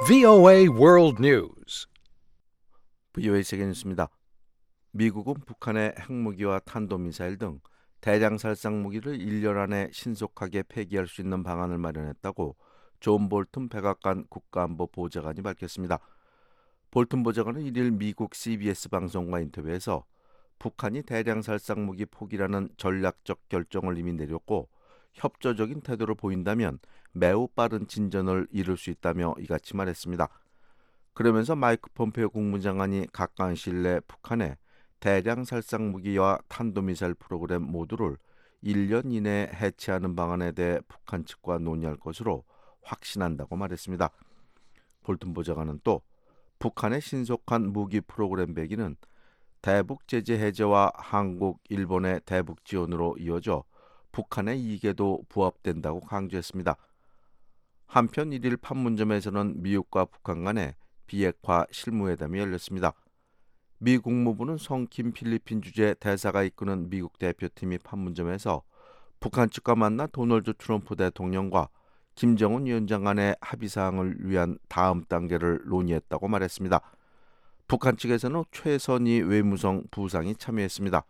VOA World News. VOA 세계 뉴스입니다. 미국은 북한의 핵무기와 탄도미사일 등 대량 살상 무기를 1년 안에 신속하게 폐기할 수 있는 방안을 마련했다고 존 볼튼 백악관 국가안보 보좌관이 밝혔습니다. 볼튼 보좌관은 1일 미국 CBS 방송과 인터뷰에서 북한이 대량 살상 무기 포기라는 전략적 결정을 이미 내렸고 협조적인 태도를 보인다면 매우 빠른 진전을 이룰 수 있다며 이같이 말했습니다. 그러면서 마이크 폼페이오 국무장관이 가까운 시일 내 북한의 대량 살상 무기와 탄도미사일 프로그램 모두를 1년 이내에 해체하는 방안에 대해 북한 측과 논의할 것으로 확신한다고 말했습니다. 볼튼 보좌관은 또 북한의 신속한 무기 프로그램 배기는 대북 제재 해제와 한국, 일본의 대북 지원으로 이어져 북한의 이익에도 부합된다고 강조했습니다. 한편 1일 판문점에서는 미국과 북한 간의 비핵화 실무회담이 열렸습니다. 미 국무부는 성킴 필리핀 주재 대사가 이끄는 미국 대표팀이 판문점에서 북한 측과 만나 도널드 트럼프 대통령과 김정은 위원장 간의 합의사항을 위한 다음 단계를 논의했다고 말했습니다. 북한 측에서는 최선희 외무성 부상이 참여했습니다.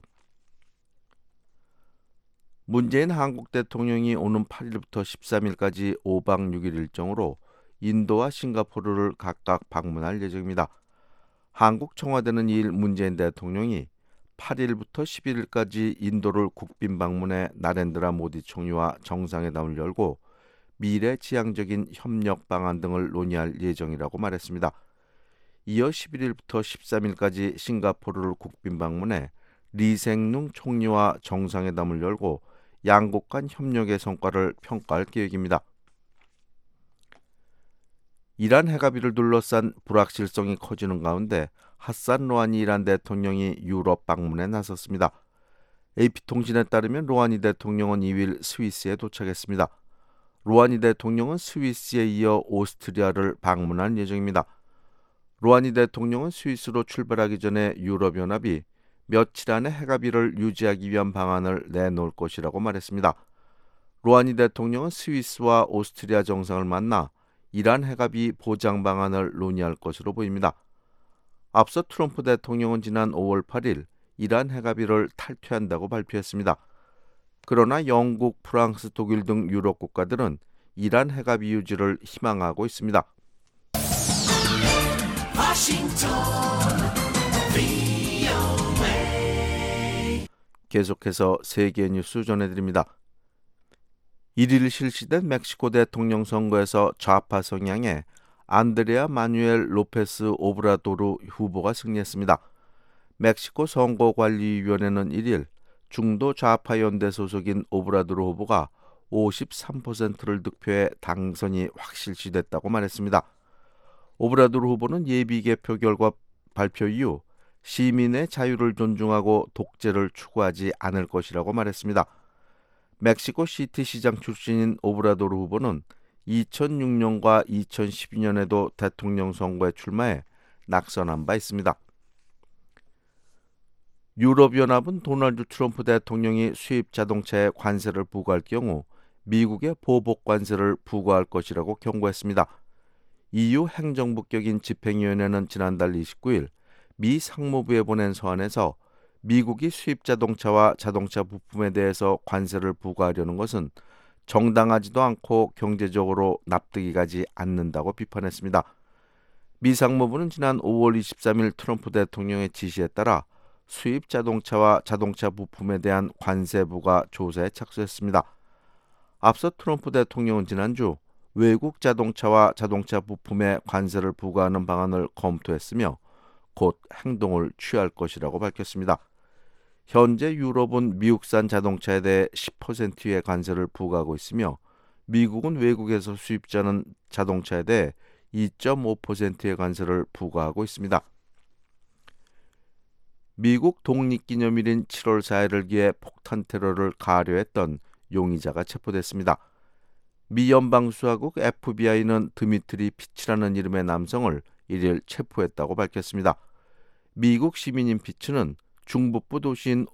문재인 한국 대통령이 오는 8일부터 13일까지 5박 6일 일정으로 인도와 싱가포르를 각각 방문할 예정입니다. 한국 청와대는 2일 문재인 대통령이 8일부터 11일까지 인도를 국빈 방문해 나렌드라 모디 총리와 정상회담을 열고 미래 지향적인 협력 방안 등을 논의할 예정이라고 말했습니다. 이어 11일부터 13일까지 싱가포르를 국빈 방문해 리생룽 총리와 정상회담을 열고 양국 간 협력의 성과를 평가할 계획입니다. 이란 핵합의를 둘러싼 불확실성이 커지는 가운데 하산 로하니 이란 대통령이 유럽 방문에 나섰습니다. AP통신에 따르면 로하니 대통령은 2일 스위스에 도착했습니다. 로하니 대통령은 스위스에 이어 오스트리아를 방문할 예정입니다. 로하니 대통령은 스위스로 출발하기 전에 유럽연합이 며칠 안에 핵합의를 유지하기 위한 방안을 내놓을 것이라고 말했습니다. 로하니 대통령은 스위스와 오스트리아 정상을 만나 이란 핵합의 보장 방안을 논의할 것으로 보입니다. 앞서 트럼프 대통령은 지난 5월 8일 이란 핵합의를 탈퇴한다고 발표했습니다. 그러나 영국, 프랑스, 독일 등 유럽 국가들은 이란 핵합의 유지를 희망하고 있습니다. 계속해서 세계 뉴스 전해드립니다. 1일 실시된 멕시코 대통령 선거에서 좌파 성향의 안드레아 마누엘 로페스 오브라도르 후보가 승리했습니다. 멕시코 선거관리위원회는 1일 중도 좌파 연대 소속인 오브라도르 후보가 53%를 득표해 당선이 확실시됐다고 말했습니다. 오브라도르 후보는 예비개표 결과 발표 이후 시민의 자유를 존중하고 독재를 추구하지 않을 것이라고 말했습니다. 멕시코 시티 시장 출신인 오브라도르 후보는 2006년과 2012년에도 대통령 선거에 출마해 낙선한 바 있습니다. 유럽연합은 도널드 트럼프 대통령이 수입 자동차에 관세를 부과할 경우 미국에 보복 관세를 부과할 것이라고 경고했습니다. EU 행정부격인 집행위원회는 지난달 29일 미 상무부에 보낸 서한에서 미국이 수입 자동차와 자동차 부품에 대해서 관세를 부과하려는 것은 정당하지도 않고 경제적으로 납득이 가지 않는다고 비판했습니다. 미 상무부는 지난 5월 23일 트럼프 대통령의 지시에 따라 수입 자동차와 자동차 부품에 대한 관세 부과 조사에 착수했습니다. 앞서 트럼프 대통령은 지난주 외국 자동차와 자동차 부품에 관세를 부과하는 방안을 검토했으며 곧 행동을 취할 것이라고 밝혔습니다. 현재 유럽은 미국산 자동차에 대해 10%의 관세를 부과하고 있으며 미국은 외국에서 수입자는 자동차에 대해 2.5%의 관세를 부과하고 있습니다. 미국 독립기념일인 7월 4일을 기해 폭탄 테러를 가려했던 용의자가 체포됐습니다. 미 연방수사국 FBI는 드미트리 피츠라는 이름의 남성을 1일 체포했다고 밝혔습니다. 미국 시민인 피츠는 중북부 도시인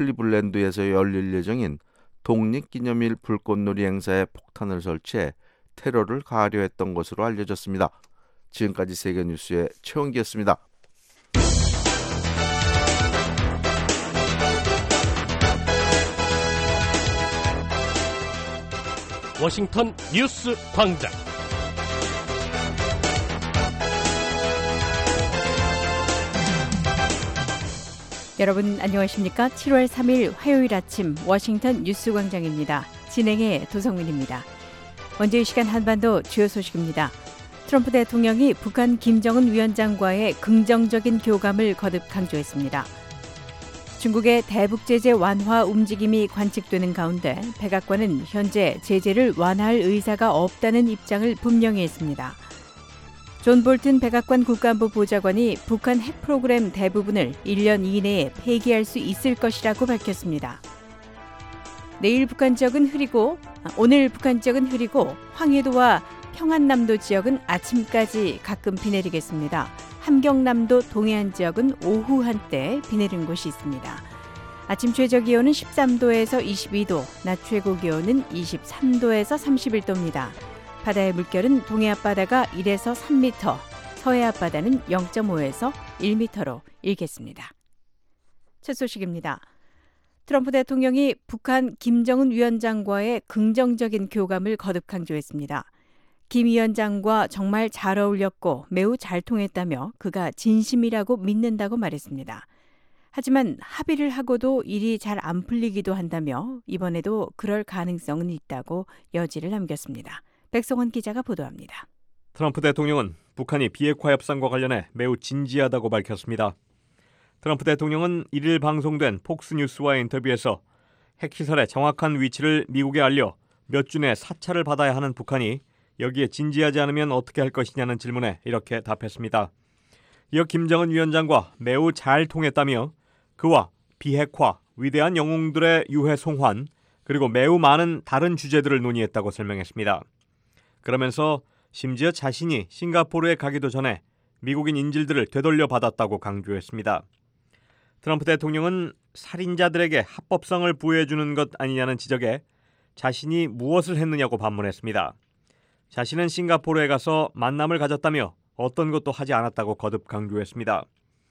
클리블랜드에서 열릴 예정인 독립기념일 불꽃놀이 행사에 폭탄을 설치해 테러를 가하려 했던 것으로 알려졌습니다. 지금까지 세계뉴스의 최원기였습니다. 워싱턴 뉴스 광장. 여러분 안녕하십니까? 7월 3일 화요일 아침 워싱턴 뉴스 광장입니다. 진행의 도성민입니다. 먼저 이 시간 한반도 주요 소식입니다. 트럼프 대통령이 북한 김정은 위원장과의 긍정적인 교감을 거듭 강조했습니다. 중국의 대북 제재 완화 움직임이 관측되는 가운데 백악관은 현재 제재를 완화할 의사가 없다는 입장을 분명히 했습니다. 존 볼튼 백악관 국가안보 보좌관이 북한 핵 프로그램 대부분을 1년 이내에 폐기할 수 있을 것이라고 밝혔습니다. 오늘 북한 지역은 흐리고 황해도와 평안남도 지역은 아침까지 가끔 비 내리겠습니다. 함경남도 동해안 지역은 오후 한때 비 내린 곳이 있습니다. 아침 최저 기온은 13도에서 22도, 낮 최고 기온은 23도에서 31도입니다. 바다의 물결은 동해 앞바다가 1에서 3m, 서해 앞바다는 0.5에서 1m로 일겠습니다. 첫 소식입니다. 트럼프 대통령이 북한 김정은 위원장과의 긍정적인 교감을 거듭 강조했습니다. 김 위원장과 정말 잘 어울렸고 매우 잘 통했다며 그가 진심이라고 믿는다고 말했습니다. 하지만 합의를 하고도 일이 잘 안 풀리기도 한다며 이번에도 그럴 가능성은 있다고 여지를 남겼습니다. 백성원 기자가 보도합니다. 트럼프 대통령은 북한이 비핵화 협상과 관련해 매우 진지하다고 밝혔습니다. 트럼프 대통령은 1일 방송된 폭스뉴스와의 인터뷰에서 핵시설의 정확한 위치를 미국에 알려 몇 주 내 사찰을 받아야 하는 북한이 여기에 진지하지 않으면 어떻게 할 것이냐는 질문에 이렇게 답했습니다. 이어 김정은 위원장과 매우 잘 통했다며 그와 비핵화, 위대한 영웅들의 유해 송환, 그리고 매우 많은 다른 주제들을 논의했다고 설명했습니다. 그러면서 심지어 자신이 싱가포르에 가기도 전에 미국인 인질들을 되돌려 받았다고 강조했습니다. 트럼프 대통령은 살인자들에게 합법성을 부여해주는 것 아니냐는 지적에 자신이 무엇을 했느냐고 반문했습니다. 자신은 싱가포르에 가서 만남을 가졌다며 어떤 것도 하지 않았다고 거듭 강조했습니다.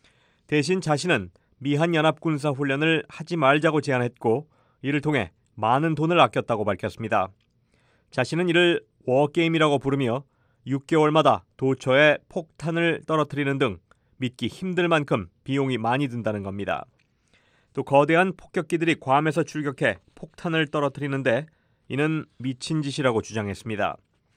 대신 자신은 미한연합군사훈련을 하지 말자고 제안했고 이를 통해 많은 돈을 아꼈다고 밝혔습니다. 자신은 이를 워게임이라고 부르며 6개월마다 도처에 폭탄을 떨어뜨리는 등 믿기 힘들 만큼 비용이 많이 든다는 겁니다. 또 거대한 폭격기들이 괌에서 출격해 폭탄을 떨어뜨리는데 이는 미친 짓이라고 주장했습니다.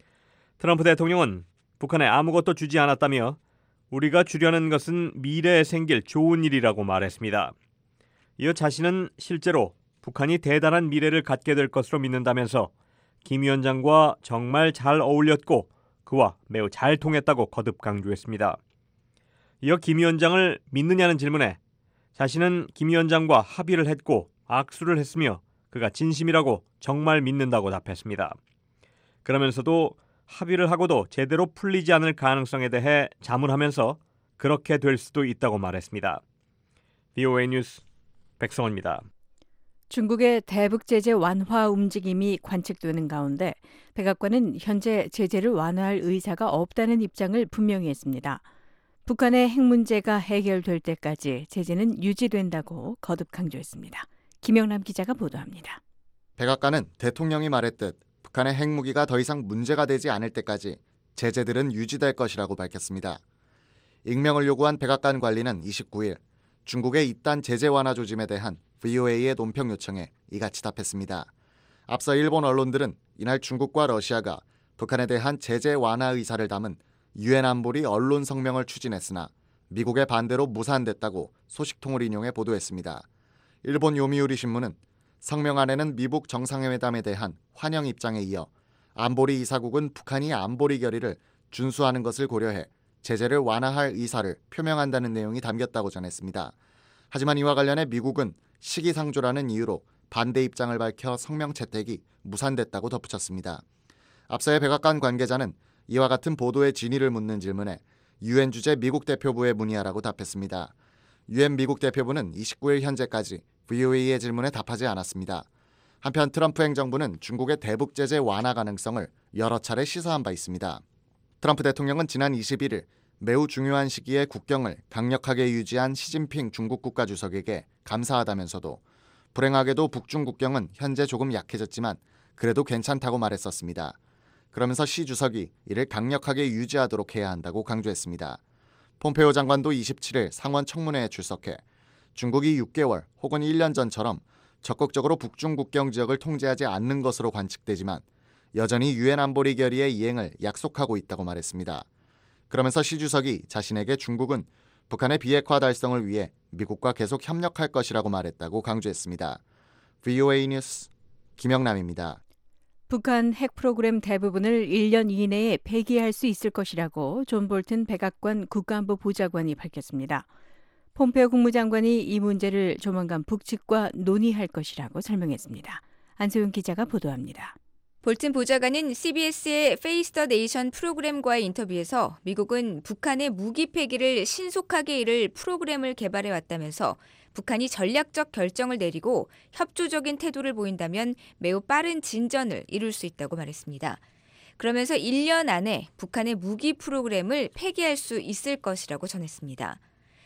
트럼프 대통령은 북한에 아무것도 주지 않았다며 우리가 주려는 것은 미래에 생길 좋은 일이라고 말했습니다. 이어 자신은 실제로 북한이 대단한 미래를 갖게 될 것으로 믿는다면서 김 위원장과 정말 잘 어울렸고 그와 매우 잘 통했다고 거듭 강조했습니다. 이어 김 위원장을 믿느냐는 질문에 자신은 김 위원장과 합의를 했고 악수를 했으며 그가 진심이라고 정말 믿는다고 답했습니다. 그러면서도 합의를 하고도 제대로 풀리지 않을 가능성에 대해 자문하면서 그렇게 될 수도 있다고 말했습니다. VOA 뉴스 백성원입니다. 중국의 대북 제재 완화 움직임이 관측되는 가운데 백악관은 현재 제재를 완화할 의사가 없다는 입장을 분명히 했습니다. 북한의 핵 문제가 해결될 때까지 제재는 유지된다고 거듭 강조했습니다. 김영남 기자가 보도합니다. 백악관은 대통령이 말했듯 북한의 핵무기가 더 이상 문제가 되지 않을 때까지 제재들은 유지될 것이라고 밝혔습니다. 익명을 요구한 백악관 관리는 29일 중국의 이딴 제재 완화 조짐에 대한 VOA의 논평 요청에 이같이 답했습니다. 앞서 일본 언론들은 이날 중국과 러시아가 북한에 대한 제재 완화 의사를 담은 유엔 안보리 언론 성명을 추진했으나 미국의 반대로 무산됐다고 소식통을 인용해 보도했습니다. 일본 요미우리 신문은 성명 안에는 미북 정상회담에 대한 환영 입장에 이어 안보리 이사국은 북한이 안보리 결의를 준수하는 것을 고려해 제재를 완화할 의사를 표명한다는 내용이 담겼다고 전했습니다. 하지만 이와 관련해 미국은 시기상조라는 이유로 반대 입장을 밝혀 성명 채택이 무산됐다고 덧붙였습니다. 앞서의 백악관 관계자는 이와 같은 보도의 진위를 묻는 질문에 유엔 주재 미국 대표부에 문의하라고 답했습니다. 유엔 미국 대표부는 29일 현재까지 VOA의 질문에 답하지 않았습니다. 한편 트럼프 행정부는 중국의 대북 제재 완화 가능성을 여러 차례 시사한 바 있습니다. 트럼프 대통령은 지난 21일 매우 중요한 시기에 국경을 강력하게 유지한 시진핑 중국 국가주석에게 감사하다면서도 불행하게도 북중 국경은 현재 조금 약해졌지만 그래도 괜찮다고 말했었습니다. 그러면서 시 주석이 이를 강력하게 유지하도록 해야 한다고 강조했습니다. 폼페오 장관도 27일 상원 청문회에 출석해 중국이 6개월 혹은 1년 전처럼 적극적으로 북중 국경 지역을 통제하지 않는 것으로 관측되지만 여전히 유엔 안보리 결의의 이행을 약속하고 있다고 말했습니다. 그러면서 시 주석이 자신에게 중국은 북한의 비핵화 달성을 위해 미국과 계속 협력할 것이라고 말했다고 강조했습니다. VOA 뉴스 김영남입니다. 북한 핵 프로그램 대부분을 1년 이내에 폐기할 수 있을 것이라고 존 볼튼 백악관 국가안보 보좌관이 밝혔습니다. 폼페오 국무장관이 이 문제를 조만간 북측과 논의할 것이라고 설명했습니다. 안소영 기자가 보도합니다. 볼튼 보좌관은 CBS의 페이스 더 네이션 프로그램과의 인터뷰에서 미국은 북한의 무기 폐기를 신속하게 이룰 프로그램을 개발해 왔다면서 북한이 전략적 결정을 내리고 협조적인 태도를 보인다면 매우 빠른 진전을 이룰 수 있다고 말했습니다. 그러면서 1년 안에 북한의 무기 프로그램을 폐기할 수 있을 것이라고 전했습니다.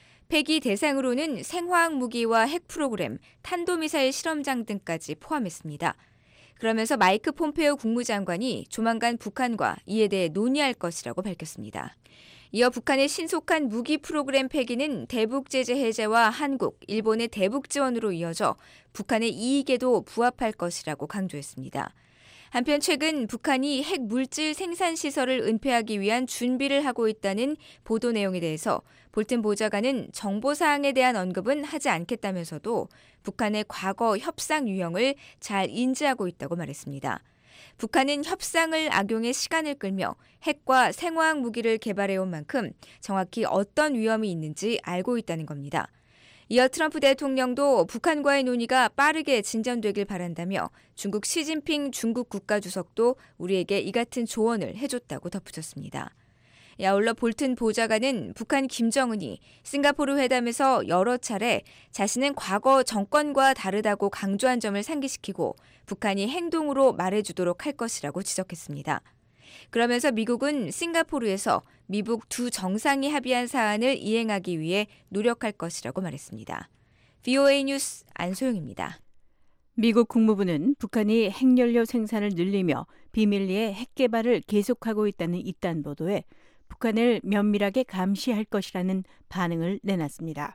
폐기 대상으로는 생화학 무기와 핵 프로그램, 탄도미사일 실험장 등까지 포함했습니다. 그러면서 마이크 폼페오 국무장관이 조만간 북한과 이에 대해 논의할 것이라고 밝혔습니다. 이어 북한의 신속한 무기 프로그램 폐기는 대북 제재 해제와 한국, 일본의 대북 지원으로 이어져 북한의 이익에도 부합할 것이라고 강조했습니다. 한편 최근 북한이 핵 물질 생산 시설을 은폐하기 위한 준비를 하고 있다는 보도 내용에 대해서 볼튼 보좌관은 정보사항에 대한 언급은 하지 않겠다면서도 북한의 과거 협상 유형을 잘 인지하고 있다고 말했습니다. 북한은 협상을 악용해 시간을 끌며 핵과 생화학 무기를 개발해온 만큼 정확히 어떤 위험이 있는지 알고 있다는 겁니다. 이어 트럼프 대통령도 북한과의 논의가 빠르게 진전되길 바란다며 중국 시진핑 중국 국가주석도 우리에게 이 같은 조언을 해줬다고 덧붙였습니다. 아울러 볼튼 보좌관은 북한 김정은이 싱가포르 회담에서 여러 차례 자신은 과거 정권과 다르다고 강조한 점을 상기시키고 북한이 행동으로 말해주도록 할 것이라고 지적했습니다. 그러면서 미국은 싱가포르에서 미북 두 정상이 합의한 사안을 이행하기 위해 노력할 것이라고 말했습니다. VOA 뉴스 안소영입니다. 미국 국무부는 북한이 핵연료 생산을 늘리며 비밀리에 핵 개발을 계속하고 있다는 이딴 보도에 북한을 면밀하게 감시할 것이라는 반응을 내놨습니다.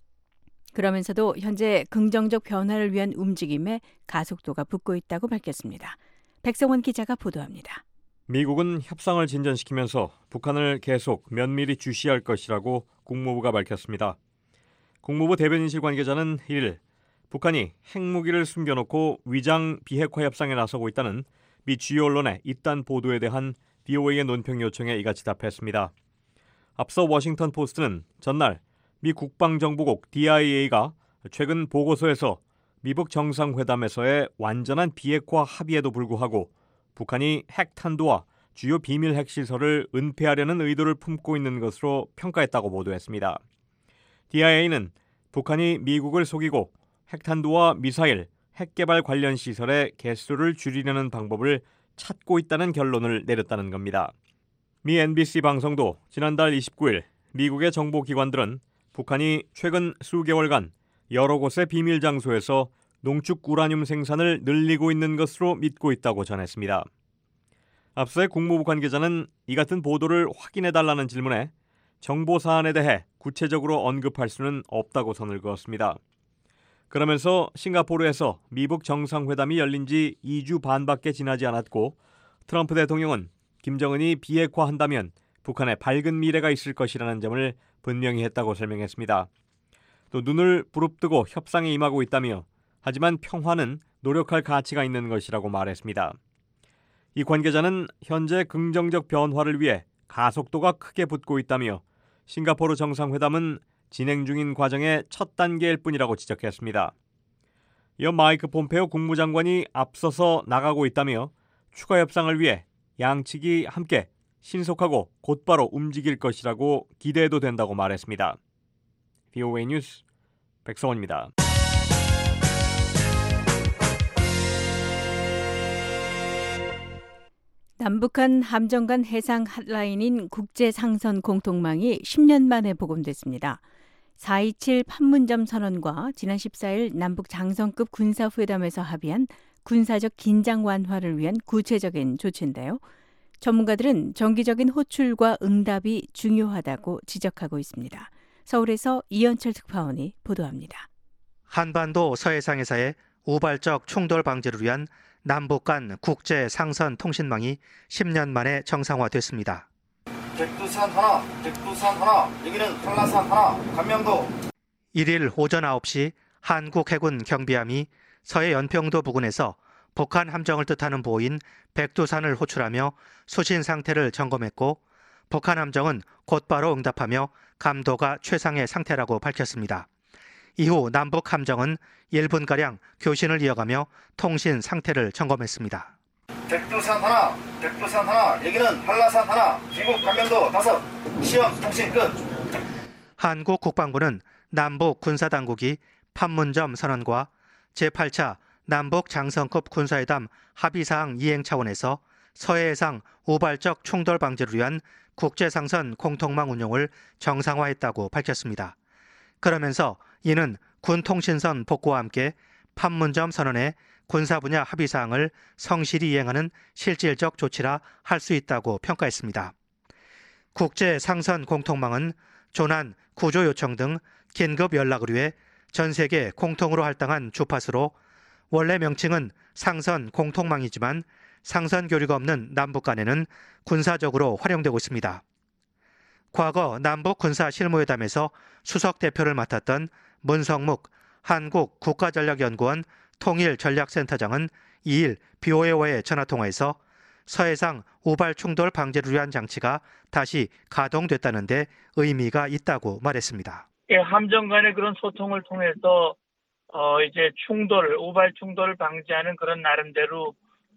그러면서도 현재 긍정적 변화를 위한 움직임에 가속도가 붙고 있다고 밝혔습니다. 백성원 기자가 보도합니다. 미국은 협상을 진전시키면서 북한을 계속 면밀히 주시할 것이라고 국무부가 밝혔습니다. 국무부 대변인실 관계자는 1일 북한이 핵무기를 숨겨놓고 위장 비핵화 협상에 나서고 있다는 미 주요 언론의 이딴 보도에 대한 VOA의 논평 요청에 이같이 답했습니다. 앞서 워싱턴 포스트는 전날 미 국방정보국 DIA가 최근 보고서에서 미북 정상회담에서의 완전한 비핵화 합의에도 불구하고 북한이 핵탄두와 주요 비밀 핵시설을 은폐하려는 의도를 품고 있는 것으로 평가했다고 보도했습니다. DIA는 북한이 미국을 속이고 핵탄두와 미사일, 핵개발 관련 시설의 개수를 줄이려는 방법을 찾고 있다는 결론을 내렸다는 겁니다. 미 NBC 방송도 지난달 29일 미국의 정보기관들은 북한이 최근 수개월간 여러 곳의 비밀 장소에서 농축 우라늄 생산을 늘리고 있는 것으로 믿고 있다고 전했습니다. 앞서의 국무부 관계자는 이 같은 보도를 확인해달라는 질문에 정보 사안에 대해 구체적으로 언급할 수는 없다고 선을 그었습니다. 그러면서 싱가포르에서 미북 정상회담이 열린 지 2주 반밖에 지나지 않았고 트럼프 대통령은 김정은이 비핵화한다면 북한에 밝은 미래가 있을 것이라는 점을 분명히 했다고 설명했습니다. 또 눈을 부릅뜨고 협상에 임하고 있다며 하지만 평화는 노력할 가치가 있는 것이라고 말했습니다. 이 관계자는 현재 긍정적 변화를 위해 가속도가 크게 붙고 있다며 싱가포르 정상회담은 진행 중인 과정의 첫 단계일 뿐이라고 지적했습니다. 이어 마이크 폼페오 국무장관이 앞서서 나가고 있다며 추가 협상을 위해 양측이 함께 신속하고 곧바로 움직일 것이라고 기대해도 된다고 말했습니다. VOA 뉴스 백성원입니다. 남북한 함정 간 해상 핫라인인 국제상선 공통망이 10년 만에 복원됐습니다. 4.27 판문점 선언과 지난 14일 남북 장성급 군사회담에서 합의한 군사적 긴장 완화를 위한 구체적인 조치인데요. 전문가들은 정기적인 호출과 응답이 중요하다고 지적하고 있습니다. 서울에서 이현철 특파원이 보도합니다. 한반도 서해상에서의 우발적 충돌 방지를 위한 남북 간 국제 상선 통신망이 10년 만에 정상화됐습니다. 백두산 하나, 여기는 한라산 하나, 감명도. 1일 오전 9시 한국 해군 경비함이 서해 연평도 부근에서 북한 함정을 뜻하는 보호인 백두산을 호출하며 수신 상태를 점검했고 북한 함정은 곧바로 응답하며 감도가 최상의 상태라고 밝혔습니다. 이후 남북 함정은 1분가량 교신을 이어가며 통신 상태를 점검했습니다. 백두산 하나, 여기는 한라산 하나, 귀국 감명도 5, 시험 통신 끝. 한국 국방부는 남북 군사당국이 판문점 선언과 제8차 남북 장성급 군사회담 합의사항 이행 차원에서 서해해상 우발적 충돌 방지를 위한 국제상선 공통망 운용을 정상화했다고 밝혔습니다. 그러면서 이는 군통신선 복구와 함께 판문점 선언의 군사 분야 합의사항을 성실히 이행하는 실질적 조치라 할 수 있다고 평가했습니다. 국제상선 공통망은 조난, 구조 요청 등 긴급 연락을 위해 전 세계 공통으로 할당한 주파수로 원래 명칭은 상선 공통망이지만 상선 교류가 없는 남북 간에는 군사적으로 활용되고 있습니다. 과거 남북 군사 실무회담에서 수석 대표를 맡았던 문성묵 한국 국가전략연구원 통일전략센터장은 2일 BOA와의 전화통화에서 서해상 우발 충돌 방지를 위한 장치가 다시 가동됐다는 데 의미가 있다고 말했습니다. 함정 간의 그런 소통을 통해서 이제 우발 충돌을 방지하는 그런 나름대로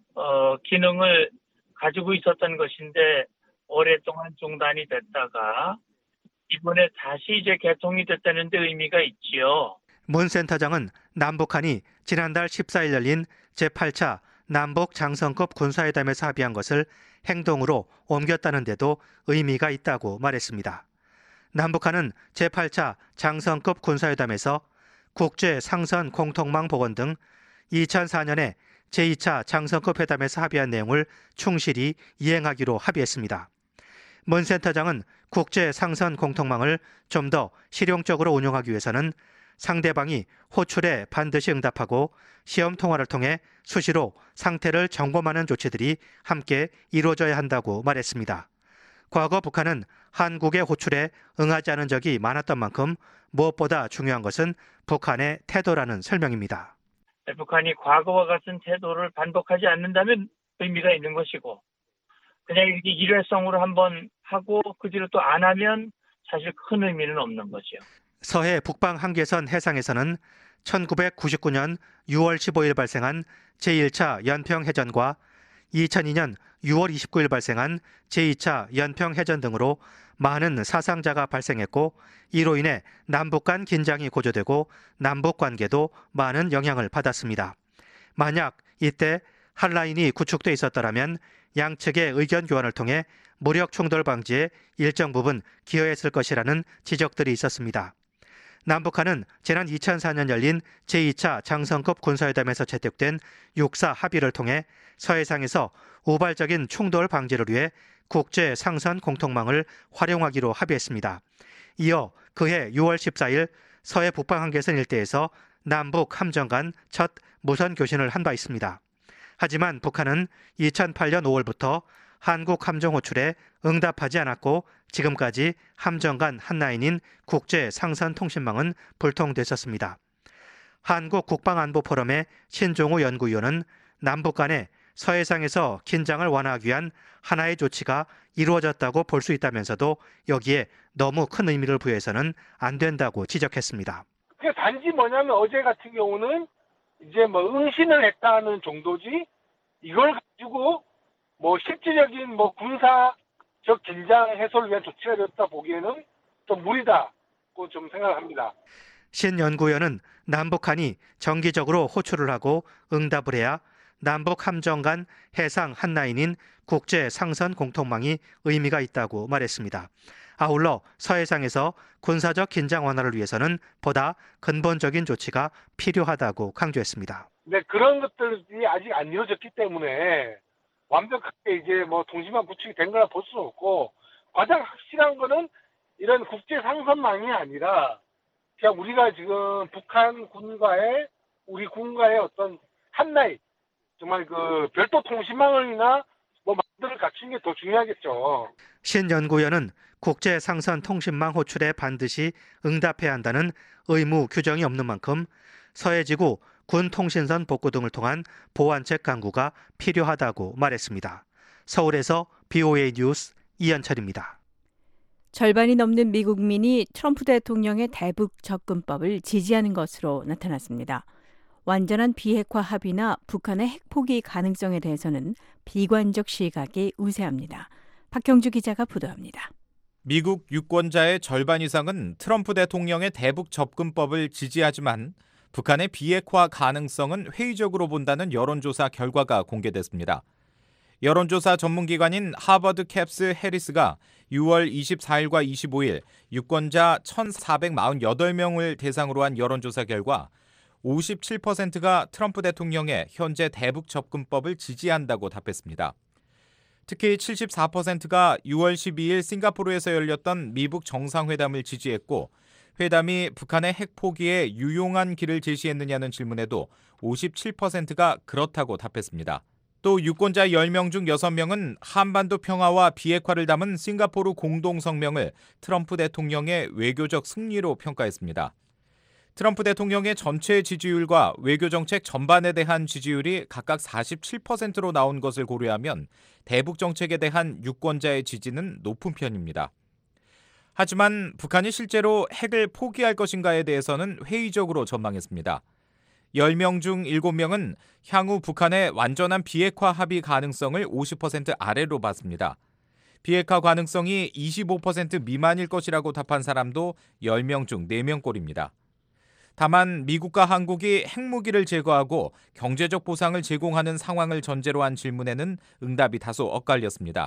기능을 가지고 있었던 것인데 오랫동안 중단이 됐다가 이번에 다시 이제 개통이 됐다는 데 의미가 있지요. 문 센터장은 남북한이 지난달 14일 열린 제8차 남북 장성급 군사회담에서 합의한 것을 행동으로 옮겼다는 데도 의미가 있다고 말했습니다. 남북한은 제8차 장성급 군사회담에서 국제 상선 공통망 복원 등 2004년에 제2차 장성급 회담에서 합의한 내용을 충실히 이행하기로 합의했습니다. 문 센터장은 국제 상선 공통망을 좀 더 실용적으로 운영하기 위해서는 상대방이 호출에 반드시 응답하고 시험 통화를 통해 수시로 상태를 점검하는 조치들이 함께 이루어져야 한다고 말했습니다. 과거 북한은 한국의 호출에 응하지 않은 적이 많았던 만큼 무엇보다 중요한 것은 북한의 태도라는 설명입니다. 북한이 과거와 같은 태도를 반복하지 않는다면 의미가 있는 것이고 그냥 이렇게 일회성으로 한번 하고 그 뒤로 또 안 하면 사실 큰 의미는 없는 거죠. 서해 북방 한계선 해상에서는 1999년 6월 15일 발생한 제1차 연평해전과 2002년 6월 29일 발생한 제2차 연평해전 등으로 많은 사상자가 발생했고 이로 인해 남북 간 긴장이 고조되고 남북 관계도 많은 영향을 받았습니다. 만약 이때 핫라인이 구축돼 있었더라면 양측의 의견 교환을 통해 무력 충돌 방지에 일정 부분 기여했을 것이라는 지적들이 있었습니다. 남북한은 지난 2004년 열린 제2차 장성급 군사회담에서 채택된 육사 합의를 통해 서해상에서 우발적인 충돌 방지를 위해 국제 상선 공통망을 활용하기로 합의했습니다. 이어 그해 6월 14일 서해 북방 한계선 일대에서 남북 함정 간 첫 무선 교신을 한 바 있습니다. 하지만 북한은 2008년 5월부터 한국 함정 호출에 응답하지 않았고 지금까지 함정 간 한라인인 국제 상선 통신망은 불통됐었습니다. 한국 국방안보포럼의 신종우 연구위원은 남북 간의 서해상에서 긴장을 완화하기 위한 하나의 조치가 이루어졌다고 볼 수 있다면서도 여기에 너무 큰 의미를 부여해서는 안 된다고 지적했습니다. 단지 뭐냐면 어제 같은 경우는 이제 응신을 했다는 정도지 이걸 가지고 실질적인 군사적 긴장 해소를 위한 조치가 되었다 보기에는 좀 무리다고 좀 생각합니다. 신 연구위원은 남북한이 정기적으로 호출을 하고 응답을 해야 남북 함정 간 해상 한라인인 국제 상선 공통망이 의미가 있다고 말했습니다. 아울러 서해상에서 군사적 긴장 완화를 위해서는 보다 근본적인 조치가 필요하다고 강조했습니다. 근데 그런 것들이 아직 안 이루어졌기 때문에 완벽하게 이제 뭐 동심만 구축이 된 거라 볼 수는 없고, 가장 확실한 거는 이런 국제 상선망이 아니라 그냥 우리가 지금 북한 군과의 우리 군과의 어떤 한나잇, 정말 그 별도 통신망이나 뭐 만들을 갖춘 게 더 중요하겠죠. 신 연구위원은 국제 상선 통신망 호출에 반드시 응답해야 한다는 의무 규정이 없는 만큼 서해지구 군 통신선 복구 등을 통한 보완책 강구가 필요하다고 말했습니다. 서울에서 BOA 뉴스 이현철입니다. 절반이 넘는 미국민이 트럼프 대통령의 대북 접근법을 지지하는 것으로 나타났습니다. 완전한 비핵화 합의나 북한의 핵 포기 가능성에 대해서는 비관적 시각이 우세합니다. 박형주 기자가 보도합니다. 미국 유권자의 절반 이상은 트럼프 대통령의 대북 접근법을 지지하지만 북한의 비핵화 가능성은 회의적으로 본다는 여론조사 결과가 공개됐습니다. 여론조사 전문기관인 하버드 캡스 해리스가 6월 24일과 25일 유권자 1,448명을 대상으로 한 여론조사 결과 57%가 트럼프 대통령의 현재 대북 접근법을 지지한다고 답했습니다. 특히 74%가 6월 12일 싱가포르에서 열렸던 미북 정상회담을 지지했고, 회담이 북한의 핵 포기에 유용한 길을 제시했느냐는 질문에도 57%가 그렇다고 답했습니다. 또 유권자 10명 중 6명은 한반도 평화와 비핵화를 담은 싱가포르 공동성명을 트럼프 대통령의 외교적 승리로 평가했습니다. 트럼프 대통령의 전체 지지율과 외교정책 전반에 대한 지지율이 각각 47%로 나온 것을 고려하면 대북 정책에 대한 유권자의 지지는 높은 편입니다. 하지만 북한이 실제로 핵을 포기할 것인가에 대해서는 회의적으로 전망했습니다. 10명 중 7명은 향후 북한의 완전한 비핵화 합의 가능성을 50% 아래로 봤습니다. 비핵화 가능성이 25% 미만일 것이라고 답한 사람도 10명 중 4명꼴입니다. 다만 미국과 한국이 핵무기를 제거하고 경제적 보상을 제공하는 상황을 전제로 한 질문에는 응답이 다소 엇갈렸습니다.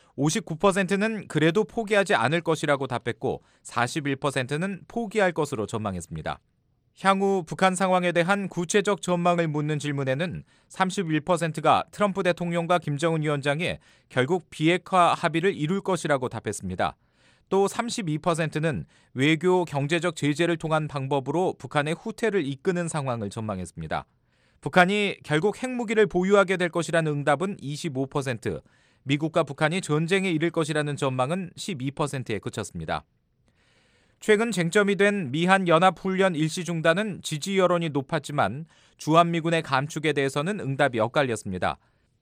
59%는 그래도 포기하지 않을 것이라고 답했고 41%는 포기할 것으로 전망했습니다. 향후 북한 상황에 대한 구체적 전망을 묻는 질문에는 31%가 트럼프 대통령과 김정은 위원장이 결국 비핵화 합의를 이룰 것이라고 답했습니다. 또 32%는 외교 경제적 제재를 통한 방법으로 북한의 후퇴를 이끄는 상황을 전망했습니다. 북한이 결국 핵무기를 보유하게 될 것이라는 응답은 25%, 미국과 북한이 전쟁에 이를 것이라는 전망은 12%에 그쳤습니다. 최근 쟁점이 된 미한 연합훈련 일시 중단은 지지 여론이 높았지만 주한미군의 감축에 대해서는 응답이 엇갈렸습니다.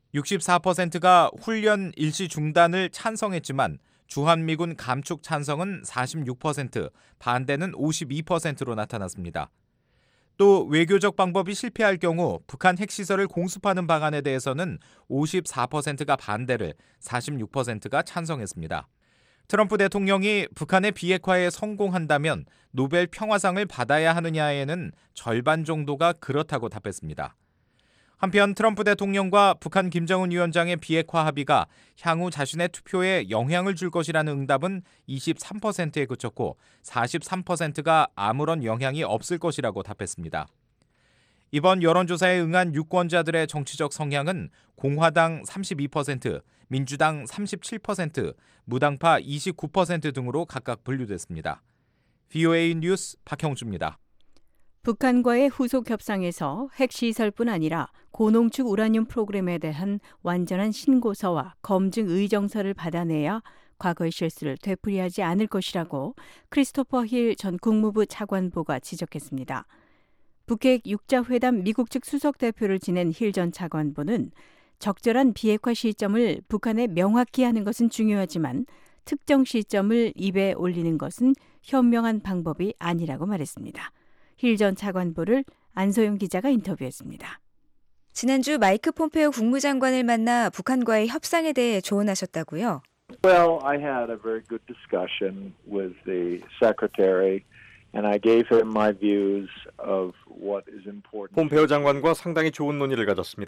64%가 훈련 일시 중단을 찬성했지만 주한미군 감축 찬성은 46%, 반대는 52%로 나타났습니다. 또 외교적 방법이 실패할 경우 북한 핵시설을 공습하는 방안에 대해서는 54%가 반대를, 46%가 찬성했습니다. 트럼프 대통령이 북한의 비핵화에 성공한다면 노벨 평화상을 받아야 하느냐에는 절반 정도가 그렇다고 답했습니다. 한편 트럼프 대통령과 북한 김정은 위원장의 비핵화 합의가 향후 자신의 투표에 영향을 줄 것이라는 응답은 23%에 그쳤고 43%가 아무런 영향이 없을 것이라고 답했습니다. 이번 여론조사에 응한 유권자들의 정치적 성향은 공화당 32%, 민주당 37%, 무당파 29% 등으로 각각 분류됐습니다. BOA 뉴스 박형주입니다. 북한과의 후속 협상에서 핵시설뿐 아니라 고농축 우라늄 프로그램에 대한 완전한 신고서와 검증 의정서를 받아내야 과거의 실수를 되풀이하지 않을 것이라고 크리스토퍼 힐 전 국무부 차관보가 지적했습니다. 북핵 6자 회담 미국 측 수석 대표를 지낸 힐 전 차관보는 적절한 비핵화 시점을 북한에 명확히 하는 것은 중요하지만 특정 시점을 입에 올리는 것은 현명한 방법이 아니라고 말했습니다. 힐 전 차관보를 안소영 기자가 인터뷰했습니다. 지난주 마이크 폼페오 국무장관을 만나 북한과의 협상에 대해 조언하셨다고요? Well, I had a very good discussion with the secretary and I gave him my views of what is important. 폼페오 장관과 상당히 좋은 논의를 가졌습니다.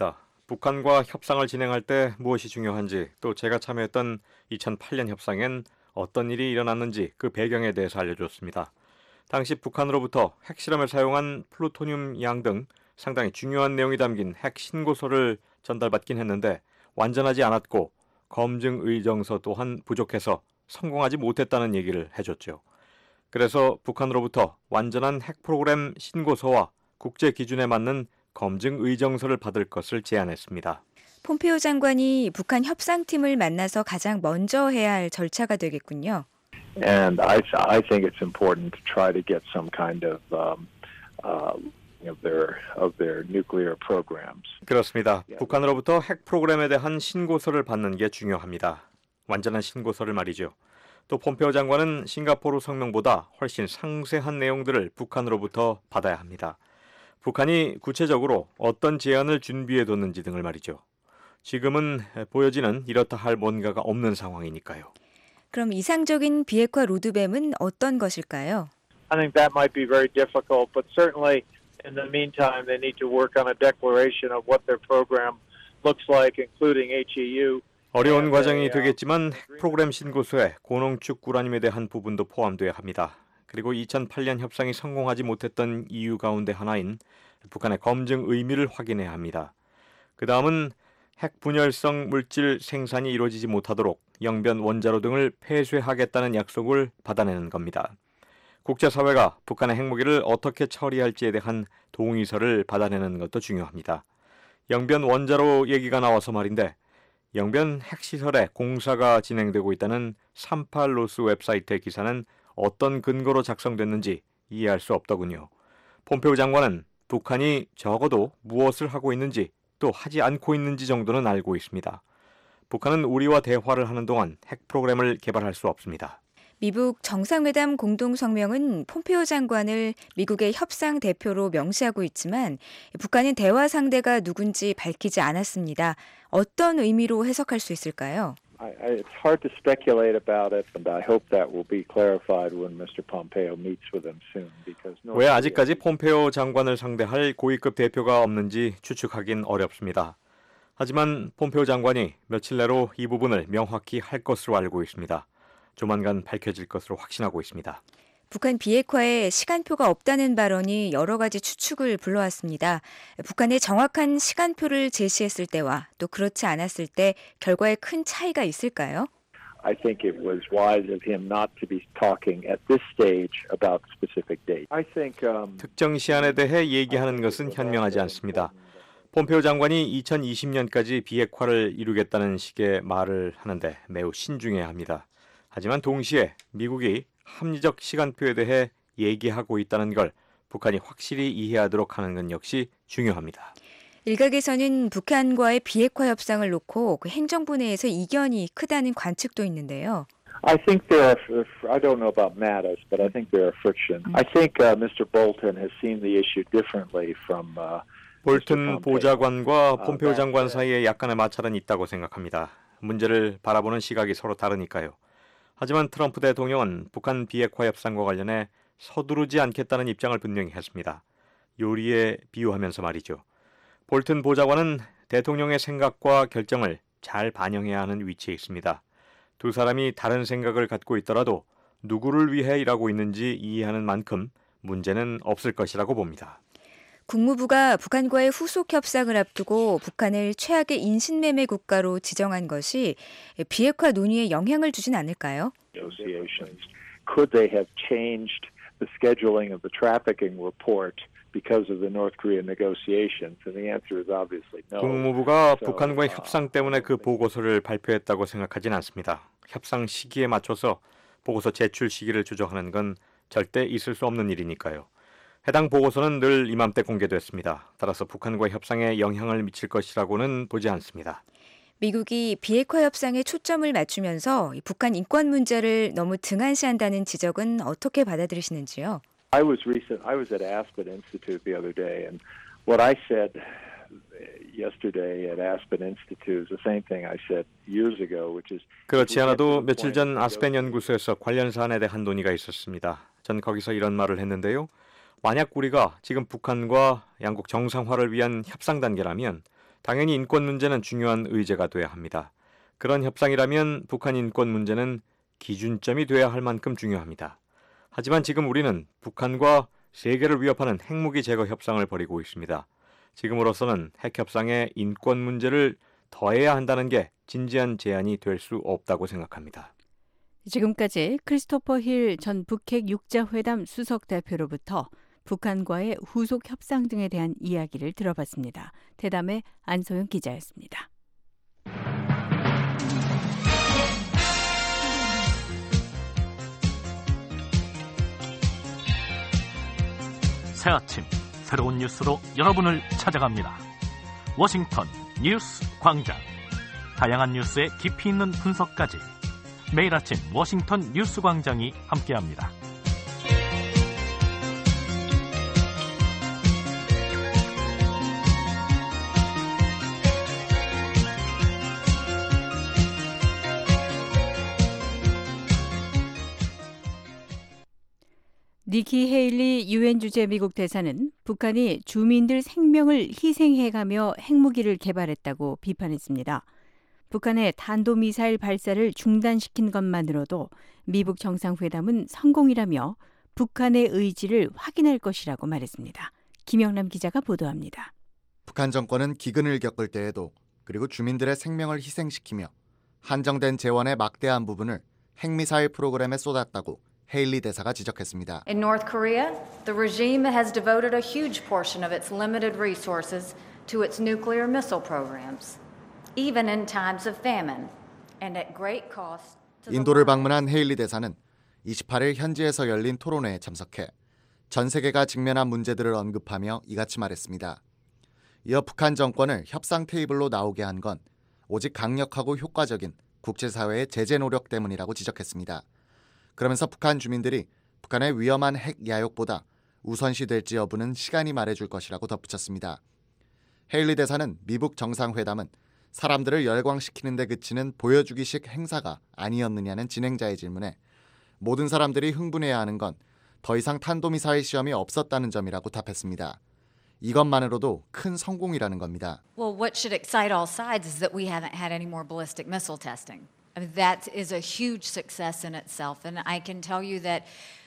북한과 협상을 진행할 때 무엇이 중요한지, 또 제가 참여했던 2008년 협상엔 어떤 일이 일어났는지 그 배경에 대해서 알려줬습니다. 당시 북한으로부터 핵실험에 사용한 플루토늄 양 등 상당히 중요한 내용이 담긴 핵 신고서를 전달받긴 했는데 완전하지 않았고 검증 의정서 또한 부족해서 성공하지 못했다는 얘기를 해줬죠. 그래서 북한으로부터 완전한 핵 프로그램 신고서와 국제 기준에 맞는 검증 의정서를 받을 것을 제안했습니다. 폼페오 장관이 북한 협상팀을 만나서 가장 먼저 해야 할 절차가 되겠군요. And I think it's important to try to get some kind of their nuclear programs. 그렇습니다. 북한으로부터 핵 프로그램에 대한 신고서를 받는 게 중요합니다. 완전한 신고서를 말이죠. 또 폼페오 장관은 싱가포르 성명보다 훨씬 상세한 내용들을 북한으로부터 받아야 합니다. 북한이 구체적으로 어떤 제안을 준비해뒀는지 등을 말이죠. 지금은 보여지는 이렇다 할 뭔가가 없는 상황이니까요. 그럼 이상적인 비핵화 로드맵은 어떤 것일까요? I think that might be very difficult, but certainly in the meantime they need to work on a declaration of what their program looks like, including HEU. 어려운 과정이 되겠지만 핵 프로그램 신고서에 고농축 우라늄에 대한 부분도 포함돼야 합니다. 그리고 2008년 협상이 성공하지 못했던 이유 가운데 하나인 북한의 검증 의미를 확인해야 합니다. 그 다음은 핵 분열성 물질 생산이 이루어지지 못하도록 영변 원자로 등을 폐쇄하겠다는 약속을 받아내는 겁니다. 국제사회가 북한의 핵무기를 어떻게 처리할지에 대한 동의서를 받아내는 것도 중요합니다. 영변 원자로 얘기가 나와서 말인데 영변 핵시설에 공사가 진행되고 있다는 38로스 웹사이트의 기사는 어떤 근거로 작성됐는지 이해할 수 없더군요. 폼페오 장관은 북한이 적어도 무엇을 하고 있는지 또 하지 않고 있는지 정도는 알고 있습니다. 북한은 우리와 대화를 하는 동안 핵 프로그램을 개발할 수 없습니다. 미북 정상회담 공동성명은 폼페오 장관을 미국의 협상 대표로 명시하고 있지만 북한은 대화 상대가 누군지 밝히지 않았습니다. 어떤 의미로 해석할 수 있을까요? It's hard to speculate about it, and I hope that will be clarified when Mr. Pompeo meets with them soon. 왜 아직까지 폼페오 장관을 상대할 고위급 대표가 없는지 추측하긴 어렵습니다. 하지만 폼페오 장관이 며칠 내로 이 부분을 명확히 할 것으로 알고 있습니다. 조만간 밝혀질 것으로 확신하고 있습니다. 북한 비핵화에 시간표가 없다는 발언이 여러 가지 추측을 불러왔습니다. 북한의 정확한 시간표를 제시했을 때와 또 그렇지 않았을 때 결과에 큰 차이가 있을까요? I think it was wise of him not to be talking at this stage about specific dates. I think 특정 시한에 대해 얘기하는 것은 현명하지 않습니다. 폼페오 장관이 2020년까지 비핵화를 이루겠다는 식의 말을 하는데 매우 신중해야 합니다. 하지만 동시에 미국이 합리적 시간표에 대해 얘기하고 있다는 걸 북한이 확실히 이해하도록 하는 건 역시 중요합니다. 일각에서는 북한과의 비핵화 협상을 놓고 그 행정부 내에서 이견이 크다는 관측도 있는데요. I think there are, I don't know about Mattis, but I think there are friction. I think Mr. Bolton has seen the issue differently from 볼튼 보좌관과 폼페오 장관 사이에 약간의 마찰은 있다고 생각합니다. 문제를 바라보는 시각이 서로 다르니까요. 하지만 트럼프 대통령은 북한 비핵화 협상과 관련해 서두르지 않겠다는 입장을 분명히 했습니다. 요리에 비유하면서 말이죠. 볼튼 보좌관은 대통령의 생각과 결정을 잘 반영해야 하는 위치에 있습니다. 두 사람이 다른 생각을 갖고 있더라도 누구를 위해 일하고 있는지 이해하는 만큼 문제는 없을 것이라고 봅니다. 국무부가 북한과의 후속 협상을 앞두고 북한을 최악의 인신매매 국가로 지정한 것이 비핵화 논의에 영향을 주진 않을까요? Could they have changed the scheduling of the trafficking report because of the North Korean negotiations? And the answer is obviously no. 국무부가 북한과의 협상 때문에 그 보고서를 발표했다고 생각하진 않습니다. 협상 시기에 맞춰서 보고서 제출 시기를 조정하는 건 절대 있을 수 없는 일이니까요. 해당 보고서는 늘 이맘때 공개됐습니다. 따라서 북한과의 협상에 영향을 미칠 것이라고는 보지 않습니다. 미국이 비핵화 협상에 초점을 맞추면서 북한 인권 문제를 너무 등한시한다는 지적은 어떻게 받아들이시는지요? I was at Aspen Institute the other day, and what I said yesterday at Aspen Institute is the same thing I said years ago, which is 그렇지 않아도 며칠 전 아스펜 연구소에서 관련 사안에 대한 논의가 있었습니다. 전 거기서 이런 말을 했는데요. 만약 우리가 지금 북한과 양국 정상화를 위한 협상 단계라면 당연히 인권 문제는 중요한 의제가 돼야 합니다. 그런 협상이라면 북한 인권 문제는 기준점이 돼야 할 만큼 중요합니다. 하지만 지금 우리는 북한과 세계를 위협하는 핵무기 제거 협상을 벌이고 있습니다. 지금으로서는 핵 협상에 인권 문제를 더해야 한다는 게 진지한 제안이 될 수 없다고 생각합니다. 지금까지 크리스토퍼 힐 전 북핵 6자 회담 수석 대표로부터 북한과의 후속 협상 등에 대한 이야기를 들어봤습니다. 대담의 안소영 기자였습니다. 새 아침 새로운 뉴스로 여러분을 찾아갑니다. 워싱턴 뉴스 광장. 다양한 뉴스의 깊이 있는 분석까지 매일 아침 워싱턴 뉴스 광장이 함께합니다. 니키 헤일리 유엔 주재 미국 대사는 북한이 주민들 생명을 희생해가며 핵무기를 개발했다고 비판했습니다. 북한의 탄도미사일 발사를 중단시킨 것만으로도 미북 정상회담은 성공이라며 북한의 의지를 확인할 것이라고 말했습니다. 김영남 기자가 보도합니다. 북한 정권은 기근을 겪을 때에도 그리고 주민들의 생명을 희생시키며 한정된 재원의 막대한 부분을 핵미사일 프로그램에 쏟았다고 헤일리 대사가 지적했습니다. In North Korea, the regime has devoted a huge portion of its limited resources to its nuclear missile programs, even in times of famine, and at great cost to the 인도를 방문한 헤일리 대사는 28일 현지에서 열린 토론회에 참석해 전 세계가 직면한 문제들을 언급하며 이같이 말했습니다. 이어 북한 정권을 협상 테이블로 나오게 한 건 오직 강력하고 효과적인 국제사회의 제재 노력 때문이라고 지적했습니다. 그러면서 북한 주민들이 북한의 위험한 핵 야욕보다 우선시될지 여부는 시간이 말해줄 것이라고 덧붙였습니다. 헤일리 대사는 미북 정상회담은 사람들을 열광시키는 데 그치는 보여주기식 행사가 아니었느냐는 진행자의 질문에 모든 사람들이 흥분해야 하는 건 더 이상 탄도미사일 시험이 없었다는 점이라고 답했습니다. 이것만으로도 큰 성공이라는 겁니다. Well, what should excite all sides is that we haven't had any more ballistic missile testing. I mean, that is a huge success in itself, and I can tell you that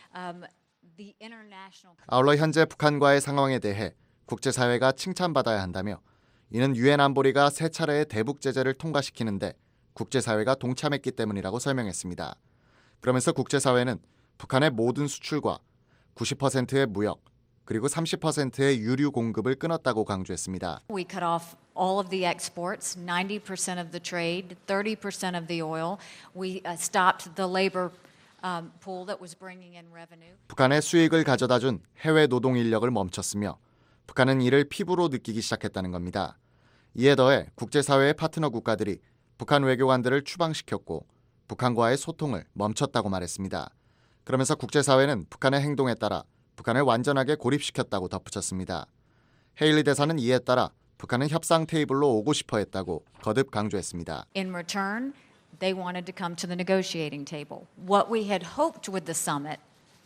the international. 아울러 현재 북한과의 상황에 대해 국제사회가 칭찬받아야 한다며 이는 유엔 안보리가 세 차례의 대북 제재를 통과시키는데 국제사회가 동참했기 때문이라고 설명했습니다. 그러면서 국제사회는 북한의 모든 수출과 90%의 무역 그리고 30%의 유류 공급을 끊었다고 강조했습니다. We cut off all of the exports, 90% of the trade, 30% of the oil. We stopped the labor pool that was bringing in revenue. 북한의 수익을 가져다 준 해외 노동 인력을 멈췄으며 북한은 이를 피부로 느끼기 시작했다는 겁니다. 이에 더해 국제사회의 파트너 국가들이 북한 외교관들을 추방시켰고 북한과의 소통을 멈췄다고 말했습니다. 그러면서 국제사회는 북한의 행동에 따라 북한을 완전하게 고립시켰다고 덧붙였습니다. 헤일리 대사는 이에 따라 북한은 협상 테이블로 오고 싶어 했다고 거듭 강조했습니다. In return, they wanted to come to the negotiating table. What we had hoped with the summit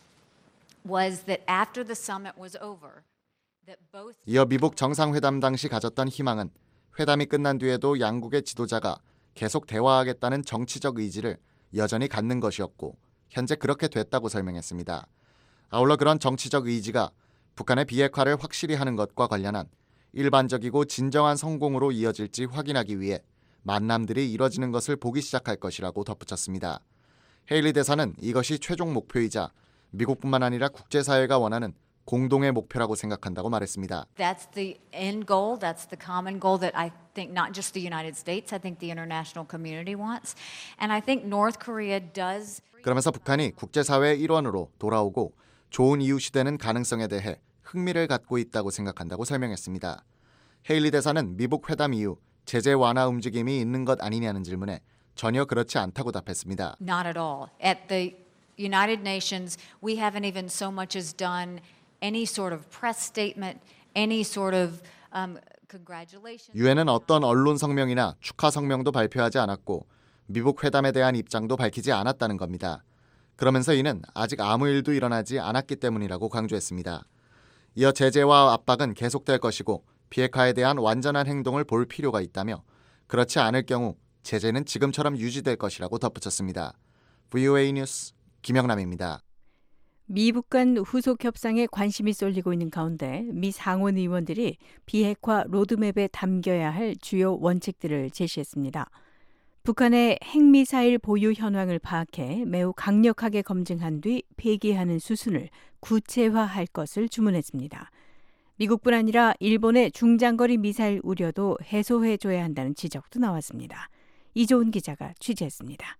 was that after the summit was over, that both 이어 미북 정상회담 당시 가졌던 희망은 회담이 끝난 뒤에도 양국의 지도자가 계속 대화하겠다는 정치적 의지를 여전히 갖는 것이었고 현재 그렇게 됐다고 설명했습니다. 아울러 그런 정치적 의지가 북한의 비핵화를 확실히 하는 것과 관련한 일반적이고 진정한 성공으로 이어질지 확인하기 위해 만남들이 이뤄지는 것을 보기 시작할 것이라고 덧붙였습니다. 헤일리 대사는 이것이 최종 목표이자 미국뿐만 아니라 국제사회가 원하는 공동의 목표라고 생각한다고 말했습니다. That's the end goal. That's the common goal that I think not just the United States, I think the international community wants. And I think North Korea does. 그러면서 북한이 국제사회의 일원으로 돌아오고 좋은 이웃이 되는 가능성에 대해 흥미를 갖고 있다고 생각한다고 설명했습니다. 헤일리 대사는 미북 회담 이후 제재 완화 움직임이 있는 것 아니냐는 질문에 전혀 그렇지 않다고 답했습니다. Not at all. At the United Nations, we haven't even so much as done any sort of press statement, any sort of congratulations. 유엔은 어떤 언론 성명이나 축하 성명도 발표하지 않았고 미북 회담에 대한 입장도 밝히지 않았다는 겁니다. 그러면서 이는 아직 아무 일도 일어나지 않았기 때문이라고 강조했습니다. 이어 제재와 압박은 계속될 것이고 비핵화에 대한 완전한 행동을 볼 필요가 있다며 그렇지 않을 경우 제재는 지금처럼 유지될 것이라고 덧붙였습니다. VOA 뉴스 김영남입니다. 미북 간 후속 협상에 관심이 쏠리고 있는 가운데 미 상원 의원들이 비핵화 로드맵에 담겨야 할 주요 원칙들을 제시했습니다. 북한의 핵미사일 보유 현황을 파악해 매우 강력하게 검증한 뒤 폐기하는 수순을 구체화할 것을 주문했습니다. 미국뿐 아니라 일본의 중장거리 미사일 우려도 해소해줘야 한다는 지적도 나왔습니다. 이조은 기자가 취재했습니다.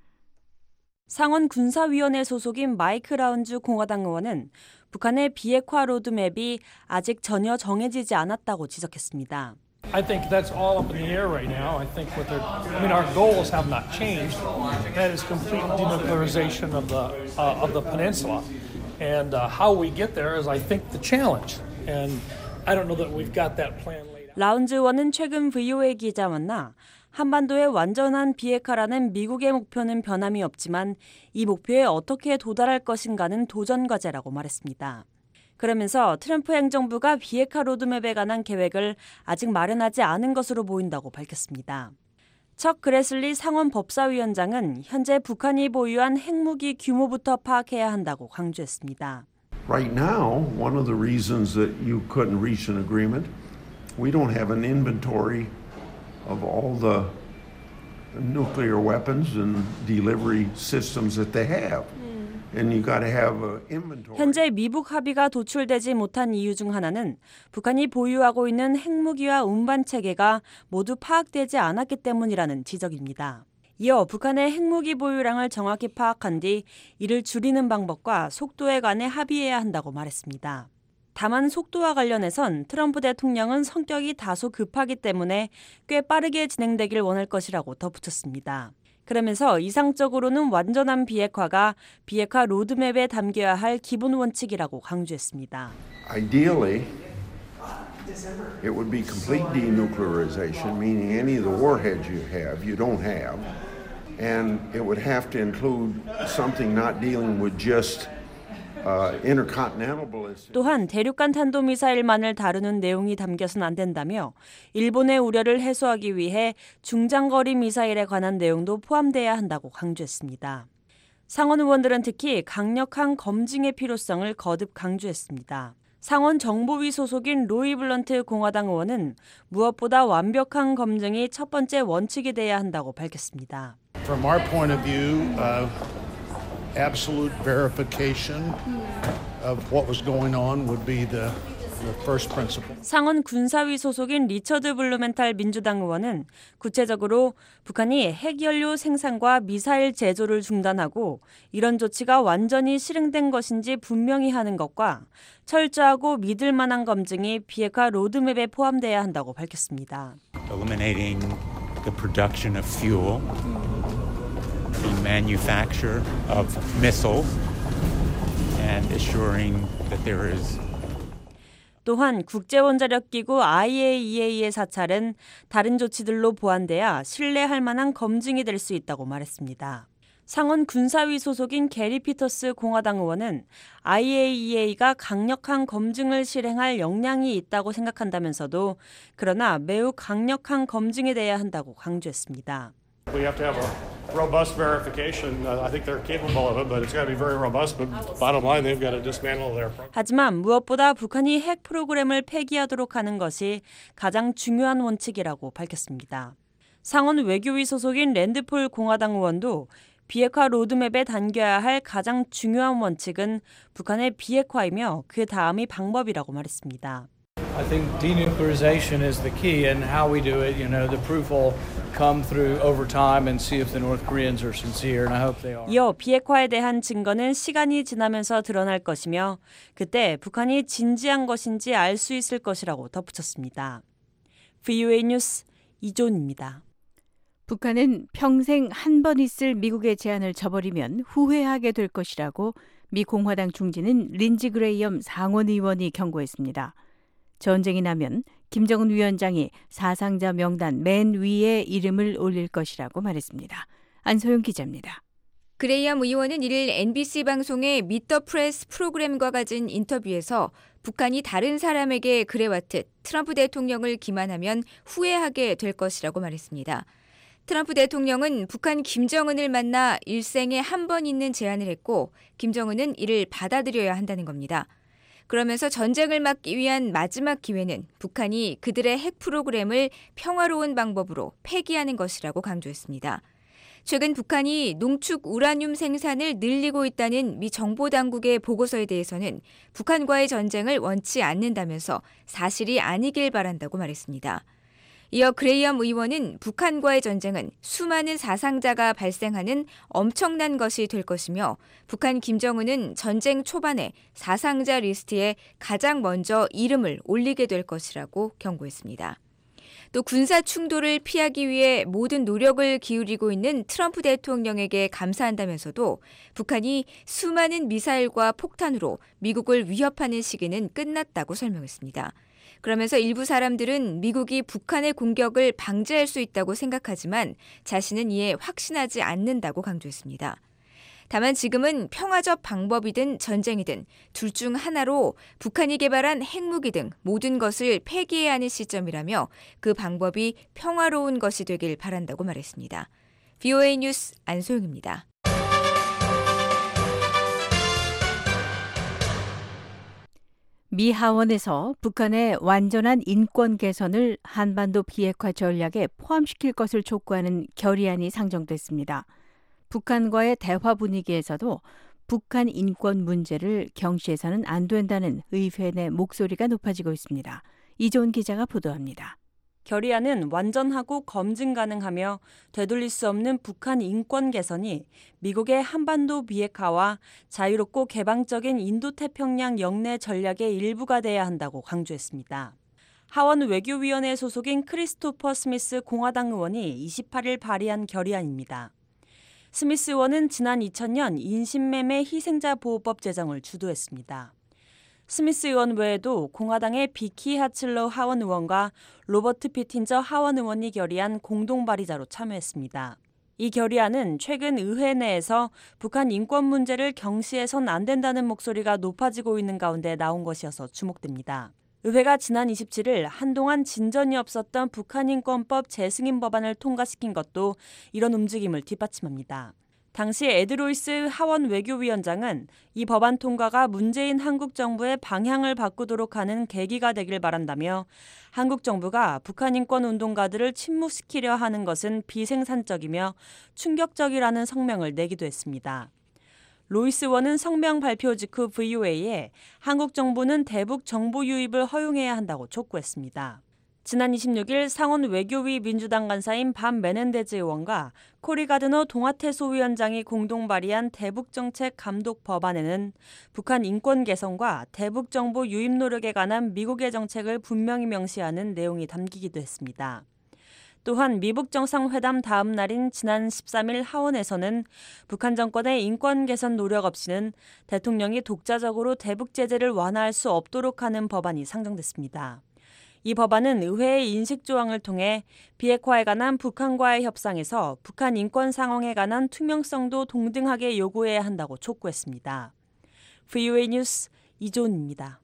상원 군사위원회 소속인 마이크 라운즈 공화당 의원은 북한의 비핵화 로드맵이 아직 전혀 정해지지 않았다고 지적했습니다. I think that's all up in the air right now. I think our goals have not changed. That is complete denuclearization of the peninsula, and how we get there is, I think, the challenge. And I don't know that we've got that plan laid out. 라운즈 의원은 최근 VOA 기자 만나 한반도의 완전한 비핵화라는 미국의 목표는 변함이 없지만 이 목표에 어떻게 도달할 것인가는 도전 과제라고 말했습니다. 그러면서 트럼프 행정부가 비핵화 로드맵에 관한 계획을 아직 마련하지 않은 것으로 보인다고 밝혔습니다. 척 그레슬리 상원 법사위원장은 현재 북한이 보유한 핵무기 규모부터 파악해야 한다고 강조했습니다. Right now, one of the reasons that you couldn't reach an agreement, we don't have an inventory of all the nuclear weapons and delivery systems that they have. And you got to have an inventory. 현재 미북 합의가 도출되지 못한 이유 중 하나는 북한이 보유하고 있는 핵무기와 운반 체계가 모두 파악되지 않았기 때문이라는 지적입니다. 이어 북한의 핵무기 보유량을 정확히 파악한 뒤 이를 줄이는 방법과 속도에 관해 합의해야 한다고 말했습니다. 다만 속도와 관련해선 트럼프 대통령은 성격이 다소 급하기 때문에 꽤 빠르게 진행되길 원할 것이라고 덧붙였습니다. 그러면서 이상적으로는 완전한 비핵화가 비핵화 로드맵에 담겨야 할 기본 원칙이라고 강조했습니다. Ideally, it would be complete denuclearization, meaning any of the warheads you don't have, and it would have to include something not dealing with just intercontinental ballistic. 또한 대륙간 탄도미사일만을 다루는 내용이 담겨서는 안 된다며 일본의 우려를 해소하기 위해 중장거리 미사일에 관한 내용도 포함돼야 한다고 강조했습니다. 상원 의원들은 특히 강력한 검증의 필요성을 거듭 강조했습니다. 상원 정보위 소속인 로이 블런트 공화당 의원은 무엇보다 완벽한 검증이 첫 번째 원칙이 돼야 한다고 밝혔습니다. From our point of view, absolute verification of what was going on would be the first principle. 상원 군사위 소속인 리처드 블루멘탈 민주당 의원은 구체적으로 북한이 핵연료 생산과 미사일 제조를 중단하고 이런 조치가 완전히 실행된 것인지 분명히 하는 것과 철저하고 믿을 만한 검증이 비핵화 로드맵에 포함돼야 한다고 밝혔습니다. Eliminating the production of fuel, the manufacture of missiles, and assuring that there is. 또한 국제원자력기구 IAEA의 사찰은 다른 조치들로 보완돼야 신뢰할 만한 검증이 될 수 있다고 말했습니다. 상원 군사위 소속인 게리 피터스 공화당 의원은 IAEA가 강력한 검증을 실행할 역량이 있다고 생각한다면서도 그러나 매우 강력한 검증이 돼야 한다고 강조했습니다. We have to have a robust verification. I think they're capable of it, but it's got to be very robust. But bottom line, they've got to dismantle their program. 하지만 무엇보다 북한이 핵 프로그램을 폐기하도록 하는 것이 가장 중요한 원칙이라고 밝혔습니다. 상원 외교위 소속인 랜드폴 공화당 의원도 비핵화 로드맵에 담겨야 할 가장 중요한 원칙은 북한의 비핵화이며 그 다음이 방법이라고 말했습니다. I think denuclearization is the key, and how we do it, the proof will come through over time and see if the North Koreans are sincere, and I hope they are. 이어 비핵화에 대한 증거는 시간이 지나면서 드러날 것이며 그때 북한이 진지한 것인지 알 수 있을 것이라고 덧붙였습니다. VOA 뉴스 이존입니다. 북한은 평생 한 번 있을 미국의 제안을 저버리면 후회하게 될 것이라고 미 공화당 중진인 린지 그레이엄 상원 의원이 경고했습니다. 전쟁이 나면 김정은 위원장이 사상자 명단 맨 위에 이름을 올릴 것이라고 말했습니다. 안소영 기자입니다. 그레이엄 의원은 이를 NBC 방송의 미트 더 프레스 프로그램과 가진 인터뷰에서 북한이 다른 사람에게 그래왔듯 트럼프 대통령을 기만하면 후회하게 될 것이라고 말했습니다. 트럼프 대통령은 북한 김정은을 만나 일생에 한 번 있는 제안을 했고 김정은은 이를 받아들여야 한다는 겁니다. 그러면서 전쟁을 막기 위한 마지막 기회는 북한이 그들의 핵 프로그램을 평화로운 방법으로 폐기하는 것이라고 강조했습니다. 최근 북한이 농축 우라늄 생산을 늘리고 있다는 미 정보당국의 보고서에 대해서는 북한과의 전쟁을 원치 않는다면서 사실이 아니길 바란다고 말했습니다. 이어 그레이엄 의원은 북한과의 전쟁은 수많은 사상자가 발생하는 엄청난 것이 될 것이며 북한 김정은은 전쟁 초반에 사상자 리스트에 가장 먼저 이름을 올리게 될 것이라고 경고했습니다. 또 군사 충돌을 피하기 위해 모든 노력을 기울이고 있는 트럼프 대통령에게 감사한다면서도 북한이 수많은 미사일과 폭탄으로 미국을 위협하는 시기는 끝났다고 설명했습니다. 그러면서 일부 사람들은 미국이 북한의 공격을 방지할 수 있다고 생각하지만 자신은 이에 확신하지 않는다고 강조했습니다. 다만 지금은 평화적 방법이든 전쟁이든 둘 중 하나로 북한이 개발한 핵무기 등 모든 것을 폐기해야 하는 시점이라며 그 방법이 평화로운 것이 되길 바란다고 말했습니다. VOA 뉴스 안소영입니다. 미 하원에서 북한의 완전한 인권 개선을 한반도 비핵화 전략에 포함시킬 것을 촉구하는 결의안이 상정됐습니다. 북한과의 대화 분위기에서도 북한 인권 문제를 경시해서는 안 된다는 의회 내 목소리가 높아지고 있습니다. 이조은 기자가 보도합니다. 결의안은 완전하고 검증 가능하며 되돌릴 수 없는 북한 인권 개선이 미국의 한반도 비핵화와 자유롭고 개방적인 인도태평양 영내 전략의 일부가 돼야 한다고 강조했습니다. 하원 외교위원회 소속인 크리스토퍼 스미스 공화당 의원이 28일 발의한 결의안입니다. 스미스 의원은 지난 2000년 인신매매 희생자 보호법 제정을 주도했습니다. 스미스 의원 외에도 공화당의 비키 하칠러 하원 의원과 로버트 피틴저 하원 의원이 결의한 공동 발의자로 참여했습니다. 이 결의안은 최근 의회 내에서 북한 인권 문제를 경시해선 안 된다는 목소리가 높아지고 있는 가운데 나온 것이어서 주목됩니다. 의회가 지난 27일 한동안 진전이 없었던 북한인권법 재승인 법안을 통과시킨 것도 이런 움직임을 뒷받침합니다. 당시 에드 로이스 하원 외교위원장은 이 법안 통과가 문재인 한국 정부의 방향을 바꾸도록 하는 계기가 되길 바란다며 한국 정부가 북한 인권 운동가들을 침묵시키려 하는 것은 비생산적이며 충격적이라는 성명을 내기도 했습니다. 로이스 의원은 성명 발표 직후 VOA에 한국 정부는 대북 정보 유입을 허용해야 한다고 촉구했습니다. 지난 26일 상원 외교위 민주당 간사인 반 메넨데즈 의원과 코리 가드너 동아태 소위원장이 공동 발의한 대북정책 감독 법안에는 북한 인권 개선과 대북 정보 유입 노력에 관한 미국의 정책을 분명히 명시하는 내용이 담기기도 했습니다. 또한 미북 정상회담 다음 날인 지난 13일 하원에서는 북한 정권의 인권 개선 노력 없이는 대통령이 독자적으로 대북 제재를 완화할 수 없도록 하는 법안이 상정됐습니다. 이 법안은 의회의 인식 조항을 통해 비핵화에 관한 북한과의 협상에서 북한 인권 상황에 관한 투명성도 동등하게 요구해야 한다고 촉구했습니다. VOA 뉴스 이조은입니다.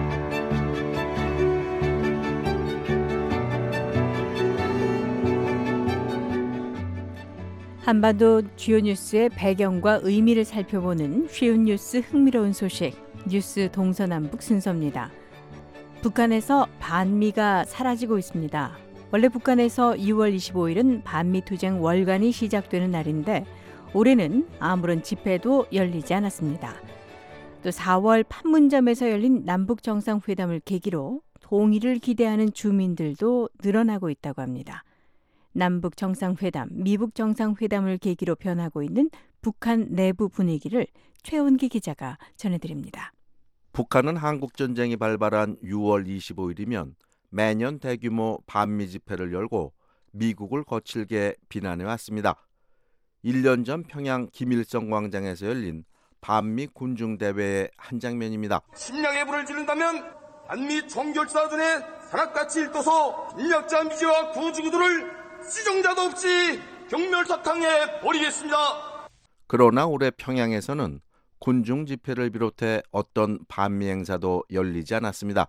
한반도 주요 뉴스의 배경과 의미를 살펴보는 쉬운 뉴스 흥미로운 소식 뉴스 동서남북 순서입니다. 북한에서 반미가 사라지고 있습니다. 원래 북한에서 6월 25일은 반미투쟁 월간이 시작되는 날인데 올해는 아무런 집회도 열리지 않았습니다. 또 4월 판문점에서 열린 남북정상회담을 계기로 통일을 기대하는 주민들도 늘어나고 있다고 합니다. 남북정상회담, 미북정상회담을 계기로 변하고 있는 북한 내부 분위기를 최원기 기자가 전해드립니다. 북한은 한국전쟁이 발발한 6월 25일이면 매년 대규모 반미 집회를 열고 미국을 거칠게 비난해 왔습니다. 1년 전 평양 김일성 광장에서 열린 반미 군중대회의 한 장면입니다. 심량의 불을 지른다면 반미 종결사들의 산악같이 일떠서 인력자 미지와 구지구들을 시정자도 없이 경멸사탕에 버리겠습니다. 그러나 올해 평양에서는 군중 집회를 비롯해 어떤 반미 행사도 열리지 않았습니다.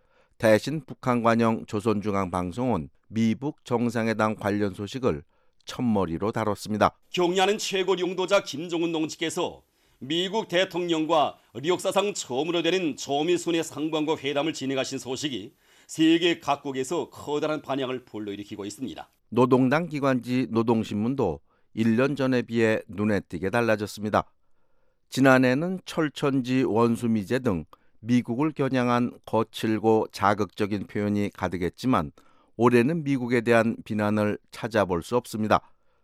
대신 북한 관영 조선중앙방송은 미북 정상회담 관련 소식을 첫머리로 다뤘습니다. 경의하는 최고領導자 김정은 동지께서 미국 대통령과 역사상 처음으로 되는 조미순의 상부왕과 회담을 진행하신 소식이 세계 각국에서 커다란 반향을 불러일으키고 있습니다. 노동당 기관지 노동신문도 1년 전에 비해 눈에 띄게 달라졌습니다. 지난해는 철천지 원수미제 등 미국을 겨냥한 거칠고 자극적인 표현이 가득했지만 올해는 미국에 대한 비난을 찾아볼 수 없습니다.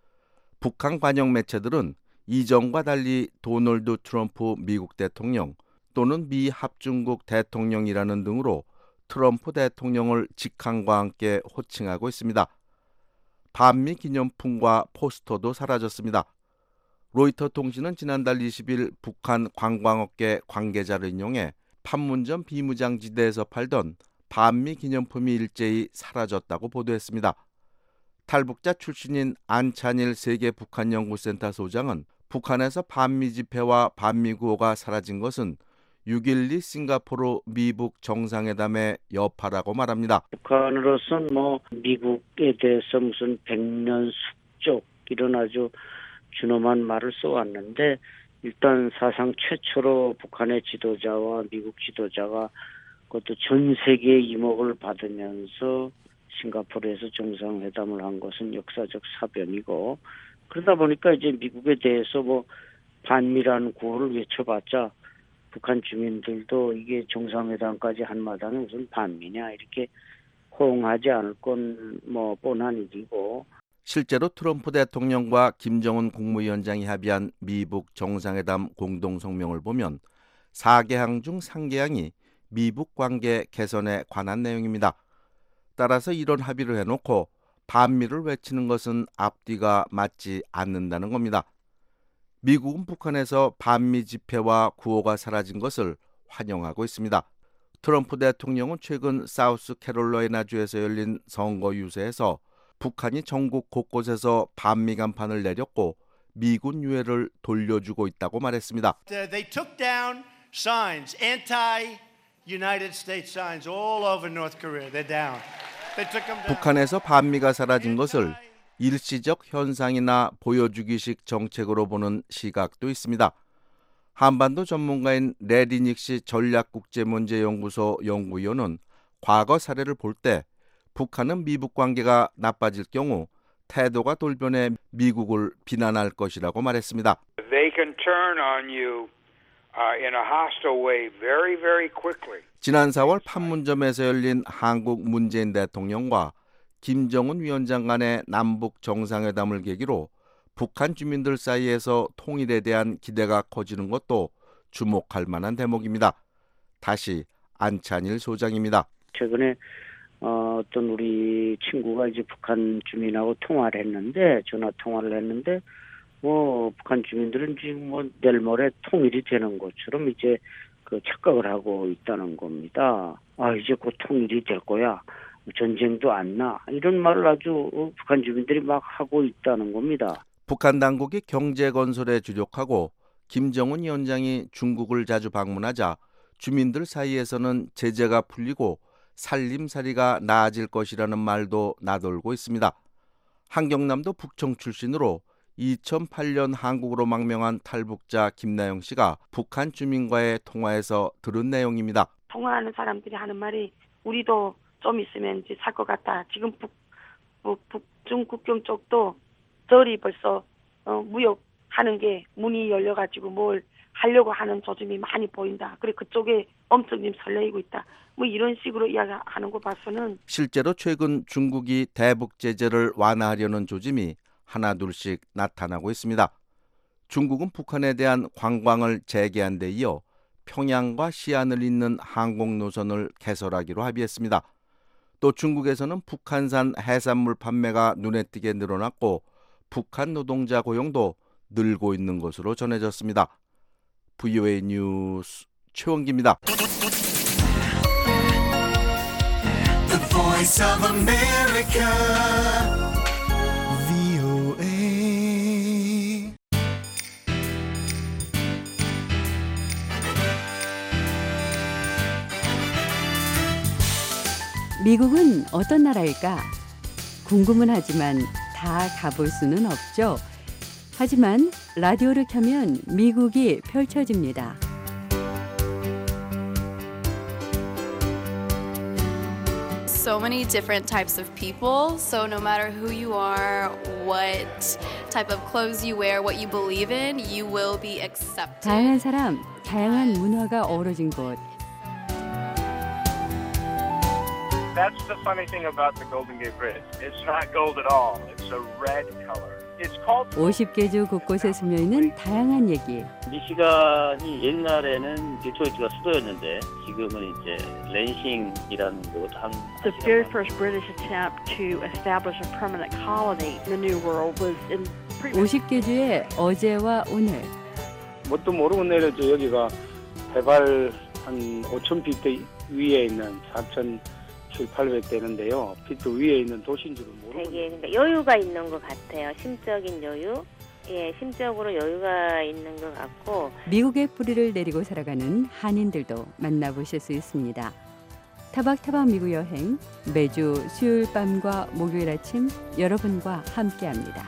북한 관영 매체들은 이전과 달리 도널드 트럼프 미국 대통령 또는 미 합중국 대통령이라는 등으로 트럼프 대통령을 직함과 함께 호칭하고 있습니다. 반미 기념품과 포스터도 사라졌습니다. 로이터 통신은 지난달 20일 북한 관광업계 관계자를 인용해 판문점 비무장지대에서 팔던 반미 기념품이 일제히 사라졌다고 보도했습니다. 탈북자 출신인 안찬일 세계북한연구센터 소장은 북한에서 반미 집회와 반미 구호가 사라진 것은 6.12 싱가포르 미북 정상회담의 여파라고 말합니다. 북한으로서는 미국에 대해서 무슨 100년 숙적 이런 아주 준엄한 말을 써왔는데 일단 사상 최초로 북한의 지도자와 미국 지도자가 그것도 전 세계의 이목을 받으면서 싱가포르에서 정상회담을 한 것은 역사적 사변이고 그러다 보니까 이제 미국에 대해서 반미라는 구호를 외쳐봤자 북한 주민들도 이게 정상회담까지 한 마당에 무슨 반미냐 이렇게 호응하지 않을 건 뻔한 일이고. 실제로 트럼프 대통령과 김정은 국무위원장이 합의한 미북 정상회담 공동성명을 보면 4개항 중 3개항이 미북 관계 개선에 관한 내용입니다. 따라서 이런 합의를 해놓고 반미를 외치는 것은 앞뒤가 맞지 않는다는 겁니다. 미국은 북한에서 반미 집회와 구호가 사라진 것을 환영하고 있습니다. 트럼프 대통령은 최근 사우스캐롤라이나주에서 열린 선거 유세에서 북한이 전국 곳곳에서 반미 간판을 내렸고 미군 유해를 돌려주고 있다고 말했습니다. They took down signs, anti-United States signs all over North Korea. They're down. They took them down. 북한에서 반미가 사라진 것을 일시적 현상이나 보여주기식 정책으로 보는 시각도 있습니다. 한반도 전문가인 레리 닉시 전략국제문제연구소 연구위원은 과거 사례를 볼 때 북한은 미북 관계가 나빠질 경우 태도가 돌변해 미국을 비난할 것이라고 말했습니다. They can turn on you in a hostile way very, very quickly. 지난 4월 판문점에서 열린 한국 문재인 대통령과 김정은 위원장 간의 남북 정상회담을 계기로 북한 주민들 사이에서 통일에 대한 기대가 커지는 것도 주목할 만한 대목입니다. 다시 안찬일 소장입니다. 최근에 어떤 우리 친구가 이제 북한 주민하고 통화를 했는데 전화 통화를 했는데 북한 주민들은 지금 내일 모레 통일이 되는 것처럼 이제 그 착각을 하고 있다는 겁니다. 이제 곧 통일이 될 거야. 전쟁도 안 나. 이런 말을 아주 북한 주민들이 막 하고 있다는 겁니다. 북한 당국이 경제 건설에 주력하고 김정은 위원장이 중국을 자주 방문하자 주민들 사이에서는 제재가 풀리고 살림살이가 나아질 것이라는 말도 나돌고 있습니다. 한경남도 북청 출신으로 2008년 한국으로 망명한 탈북자 김나영 씨가 북한 주민과의 통화에서 들은 내용입니다. 통화하는 사람들이 하는 말이 우리도 좀 있으면 이제 살 것 같다. 지금 북중 국경 쪽도 절이 벌써 무역하는 게 문이 열려가지고 뭘 하려고 하는 조짐이 많이 보인다. 그리고 그쪽에 엄청 지금 설레이고 있다. 이런 식으로 이야기하는 거 봐서는 실제로 최근 중국이 대북 제재를 완화하려는 조짐이 하나둘씩 나타나고 있습니다. 중국은 북한에 대한 관광을 재개한 데 이어 평양과 시안을 잇는 항공 노선을 개설하기로 합의했습니다. 또 중국에서는 북한산 해산물 판매가 눈에 띄게 늘어났고 북한 노동자 고용도 늘고 있는 것으로 전해졌습니다. VOA 뉴스 최원기입니다. The Voice of America, VOA. 미국은 어떤 나라일까? 궁금은 하지만 다 가볼 수는 없죠. 하지만 라디오를 켜면 미국이 펼쳐집니다. So many different types of people, so no matter who you are, what type of clothes you wear, what you believe in, you will be accepted. 다양한 사람, 다양한 문화가 어우러진 곳. That's the funny thing about the Golden Gate Bridge. It's not gold at all. It's a red color. It's called 50개 주 곳곳에 스며있는 다양한 얘기. 미시간이 옛날에는 디트로이트가 수도였는데 지금은 이제 랜싱이라는 곳 한. The very first British attempt to establish a permanent colony in the New World was in 50개 주의 어제와 오늘. 뭣도 모르고 내려져 여기가 해발 한 5,000피트 위에 있는 4,700-800 되는데요. 피트 위에 있는 도시인 줄은 모르고. 되게 그러니까 여유가 있는 것 같아요. 심적인 여유. 예, 심적으로 여유가 있는 것 같고. 미국의 뿌리를 내리고 살아가는 한인들도 만나보실 수 있습니다. 타박타박 미국 여행 매주 수요일 밤과 목요일 아침 여러분과 함께합니다.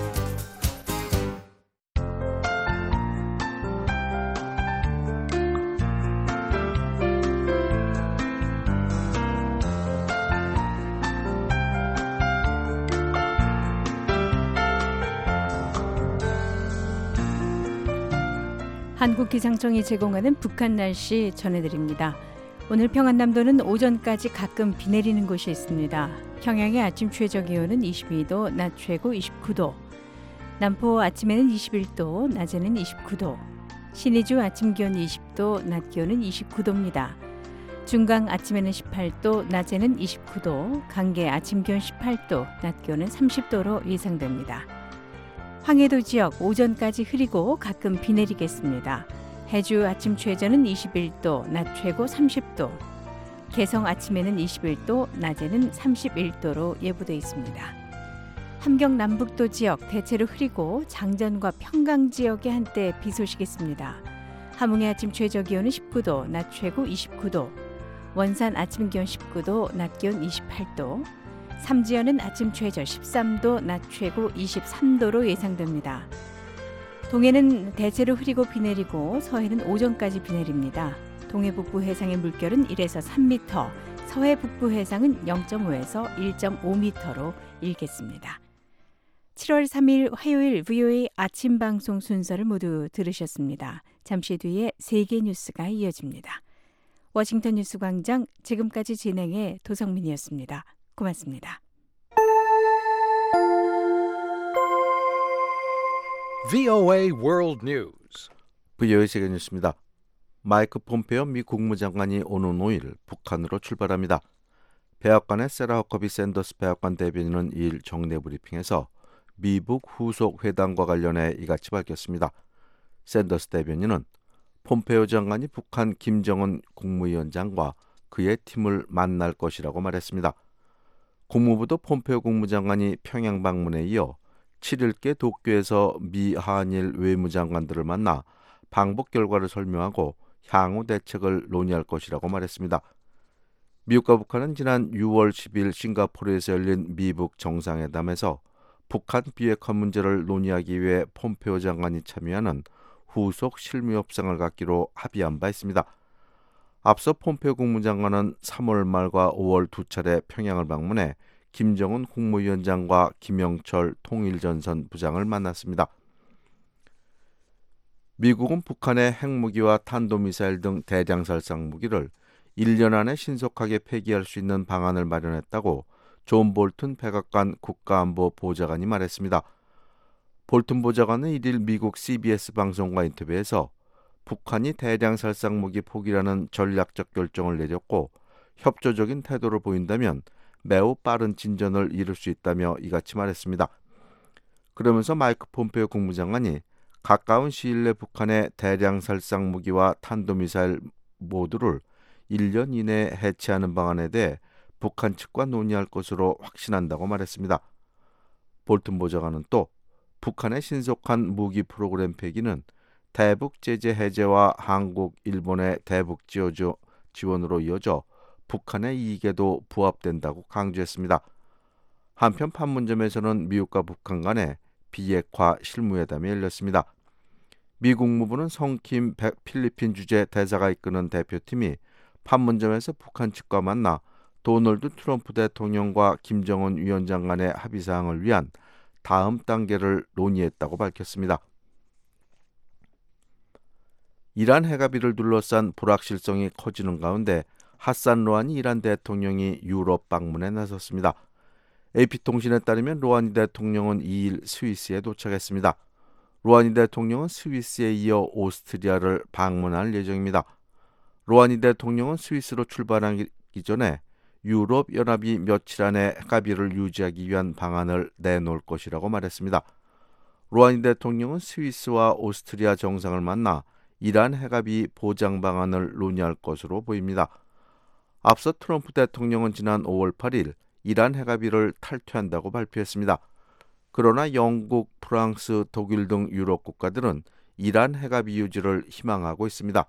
한국기상청이 제공하는 북한 날씨 전해드립니다. 오늘 평안남도는 오전까지 가끔 비 내리는 곳이 있습니다. 평양의 아침 최저 기온은 22도, 낮 최고 29도. 남포 아침에는 21도, 낮에는 29도. 신의주 아침 기온 20도, 낮 기온은 29도입니다. 중강 아침에는 18도, 낮에는 29도. 강계 아침 기온 18도, 낮 기온은 30도로 예상됩니다. 황해도 지역 오전까지 흐리고 가끔 비 내리겠습니다. 해주 아침 최저는 21도, 낮 최고 30도. 개성 아침에는 21도, 낮에는 31도로 예보돼 있습니다. 함경 남북도 지역 대체로 흐리고 장전과 평강 지역에 한때 비 소식이 있습니다. 함흥의 아침 최저 기온은 19도, 낮 최고 29도. 원산 아침 기온 19도, 낮 기온 28도. 삼지연은 아침 최저 13도, 낮 최고 23도로 예상됩니다. 동해는 대체로 흐리고 비 내리고 서해는 오전까지 비 내립니다. 동해 북부 해상의 물결은 1에서 3m, 서해 북부 해상은 0.5에서 1.5m로 일겠습니다. 7월 3일 화요일 VOA 아침 방송 순서를 모두 들으셨습니다. 잠시 뒤에 세계 뉴스가 이어집니다. 워싱턴 뉴스 광장 지금까지 진행해 도성민이었습니다. 고맙습니다. VOA World News. VOA 세계 뉴스입니다. 마이크 폼페오 미 국무장관이 오는 5일 북한으로 출발합니다. 백악관의 세라 허커비 샌더스 백악관 대변인은 2일 정례 브리핑에서 미북 후속 회담과 관련해 이같이 밝혔습니다. 샌더스 대변인은 폼페오 장관이 북한 김정은 국무위원장과 그의 팀을 만날 것이라고 말했습니다. 국무부도 폼페오 국무장관이 평양 방문에 이어 7일께 도쿄에서 미 한일 외무장관들을 만나 방북 결과를 설명하고 향후 대책을 논의할 것이라고 말했습니다. 미국과 북한은 지난 6월 10일 싱가포르에서 열린 미북 정상회담에서 북한 비핵화 문제를 논의하기 위해 폼페오 장관이 참여하는 후속 실무 협상을 갖기로 합의한 바 있습니다. 앞서 폼페오 국무장관은 3월 말과 5월 두 차례 평양을 방문해 김정은 국무위원장과 김영철 통일전선 부장을 만났습니다. 미국은 북한의 핵무기와 탄도미사일 등 대량살상 무기를 1년 안에 신속하게 폐기할 수 있는 방안을 마련했다고 존 볼튼 백악관 국가안보 보좌관이 말했습니다. 볼튼 보좌관은 1일 미국 CBS 방송과 인터뷰에서 북한이 대량살상 무기 포기라는 전략적 결정을 내렸고 협조적인 태도를 보인다면 매우 빠른 진전을 이룰 수 있다며 이같이 말했습니다. 그러면서 마이크 폼페오 국무장관이 가까운 시일 내 북한의 대량살상 무기와 탄도미사일 모두를 1년 이내에 해체하는 방안에 대해 북한 측과 논의할 것으로 확신한다고 말했습니다. 볼튼 보좌관은 또 북한의 신속한 무기 프로그램 폐기는 대북 제재 해제와 한국, 일본의 대북 지원으로 이어져 북한의 이익에도 부합된다고 강조했습니다. 한편 판문점에서는 미국과 북한 간의 비핵화 실무회담이 열렸습니다. 미 국무부는 성킴 필리핀 주재 대사가 이끄는 대표팀이 판문점에서 북한 측과 만나 도널드 트럼프 대통령과 김정은 위원장 간의 합의사항을 위한 다음 단계를 논의했다고 밝혔습니다. 이란 핵합의를 둘러싼 불확실성이 커지는 가운데 하산 로하니 이란 대통령이 유럽 방문에 나섰습니다. AP통신에 따르면 로하니 대통령은 2일 스위스에 도착했습니다. 로하니 대통령은 스위스에 이어 오스트리아를 방문할 예정입니다. 로하니 대통령은 스위스로 출발하기 전에 유럽연합이 며칠 안에 핵합의를 유지하기 위한 방안을 내놓을 것이라고 말했습니다. 로하니 대통령은 스위스와 오스트리아 정상을 만나 이란 핵합의 보장 방안을 논의할 것으로 보입니다. 앞서 트럼프 대통령은 지난 5월 8일 이란 핵합의를 탈퇴한다고 발표했습니다. 그러나 영국, 프랑스, 독일 등 유럽 국가들은 이란 핵합의 유지를 희망하고 있습니다.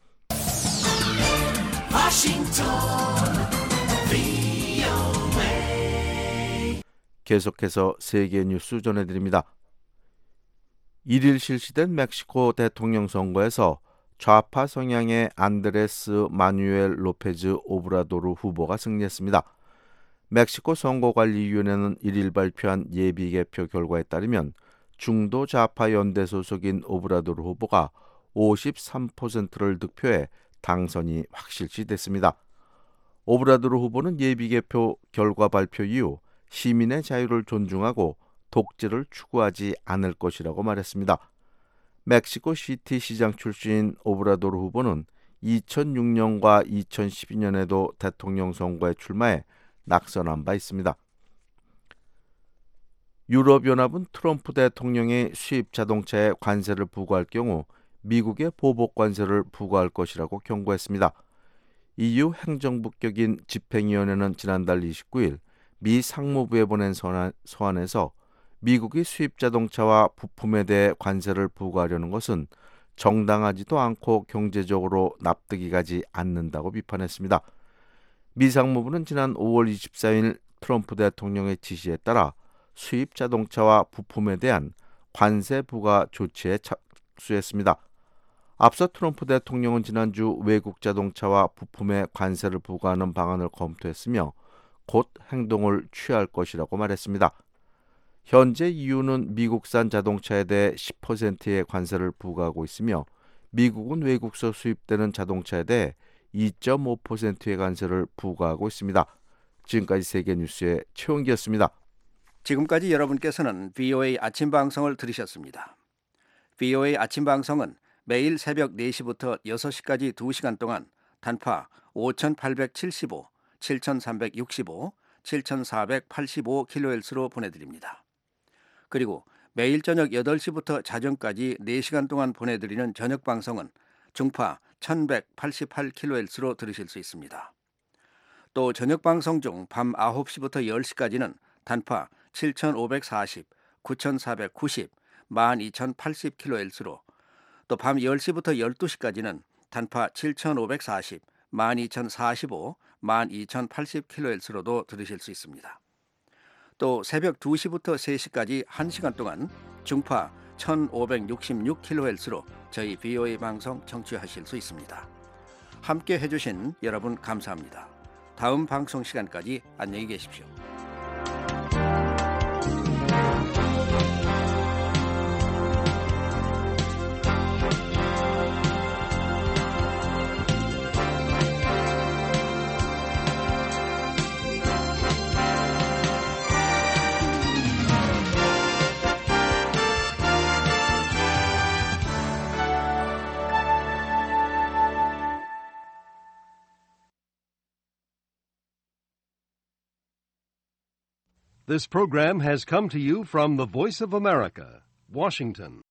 계속해서 세계 뉴스 전해드립니다. 1일 실시된 멕시코 대통령 선거에서 좌파 성향의 안드레스 마누엘 로페즈 오브라도르 후보가 승리했습니다. 멕시코 선거관리위원회는 1일 발표한 예비개표 결과에 따르면 중도 좌파 연대 소속인 오브라도르 후보가 53%를 득표해 당선이 확실시됐습니다. 오브라도르 후보는 예비개표 결과 발표 이후 시민의 자유를 존중하고 독재를 추구하지 않을 것이라고 말했습니다. 멕시코 시티 시장 출신인 오브라도르 후보는 2006년과 2012년에도 대통령 선거에 출마해 낙선한 바 있습니다. 유럽연합은 트럼프 대통령의 수입 자동차에 관세를 부과할 경우 미국에 보복 관세를 부과할 것이라고 경고했습니다. EU 행정부 격인 집행위원회는 지난달 29일 미 상무부에 보낸 서한에서 미국이 수입 자동차와 부품에 대해 관세를 부과하려는 것은 정당하지도 않고 경제적으로 납득이 가지 않는다고 비판했습니다. 미 상무부는 지난 5월 24일 트럼프 대통령의 지시에 따라 수입 자동차와 부품에 대한 관세 부과 조치에 착수했습니다. 앞서 트럼프 대통령은 지난주 외국 자동차와 부품에 관세를 부과하는 방안을 검토했으며 곧 행동을 취할 것이라고 말했습니다. 현재 EU는 미국산 자동차에 대해 10%의 관세를 부과하고 있으며 미국은 외국서 수입되는 자동차에 대해 2.5%의 관세를 부과하고 있습니다. 지금까지 세계뉴스의 최원기였습니다. 지금까지 여러분께서는 VOA 아침 방송을 들으셨습니다. VOA 아침 방송은 매일 새벽 4시부터 6시까지 2시간 동안 단파 5875, 7365, 7485kHz로 보내드립니다. 그리고 매일 저녁 8시부터 자정까지 4시간 동안 보내드리는 저녁 방송은 중파 1188kHz로 들으실 수 있습니다. 또 저녁 방송 중 밤 9시부터 10시까지는 단파 7540, 9490, 12080kHz로 또 밤 10시부터 12시까지는 단파 7540, 12045, 12080kHz로도 들으실 수 있습니다. 또 새벽 2시부터 3시까지 1시간 동안 중파 1566kHz로 저희 VOA 방송 청취하실 수 있습니다. 함께 해주신 여러분 감사합니다. 다음 방송 시간까지 안녕히 계십시오. This program has come to you from the Voice of America, Washington.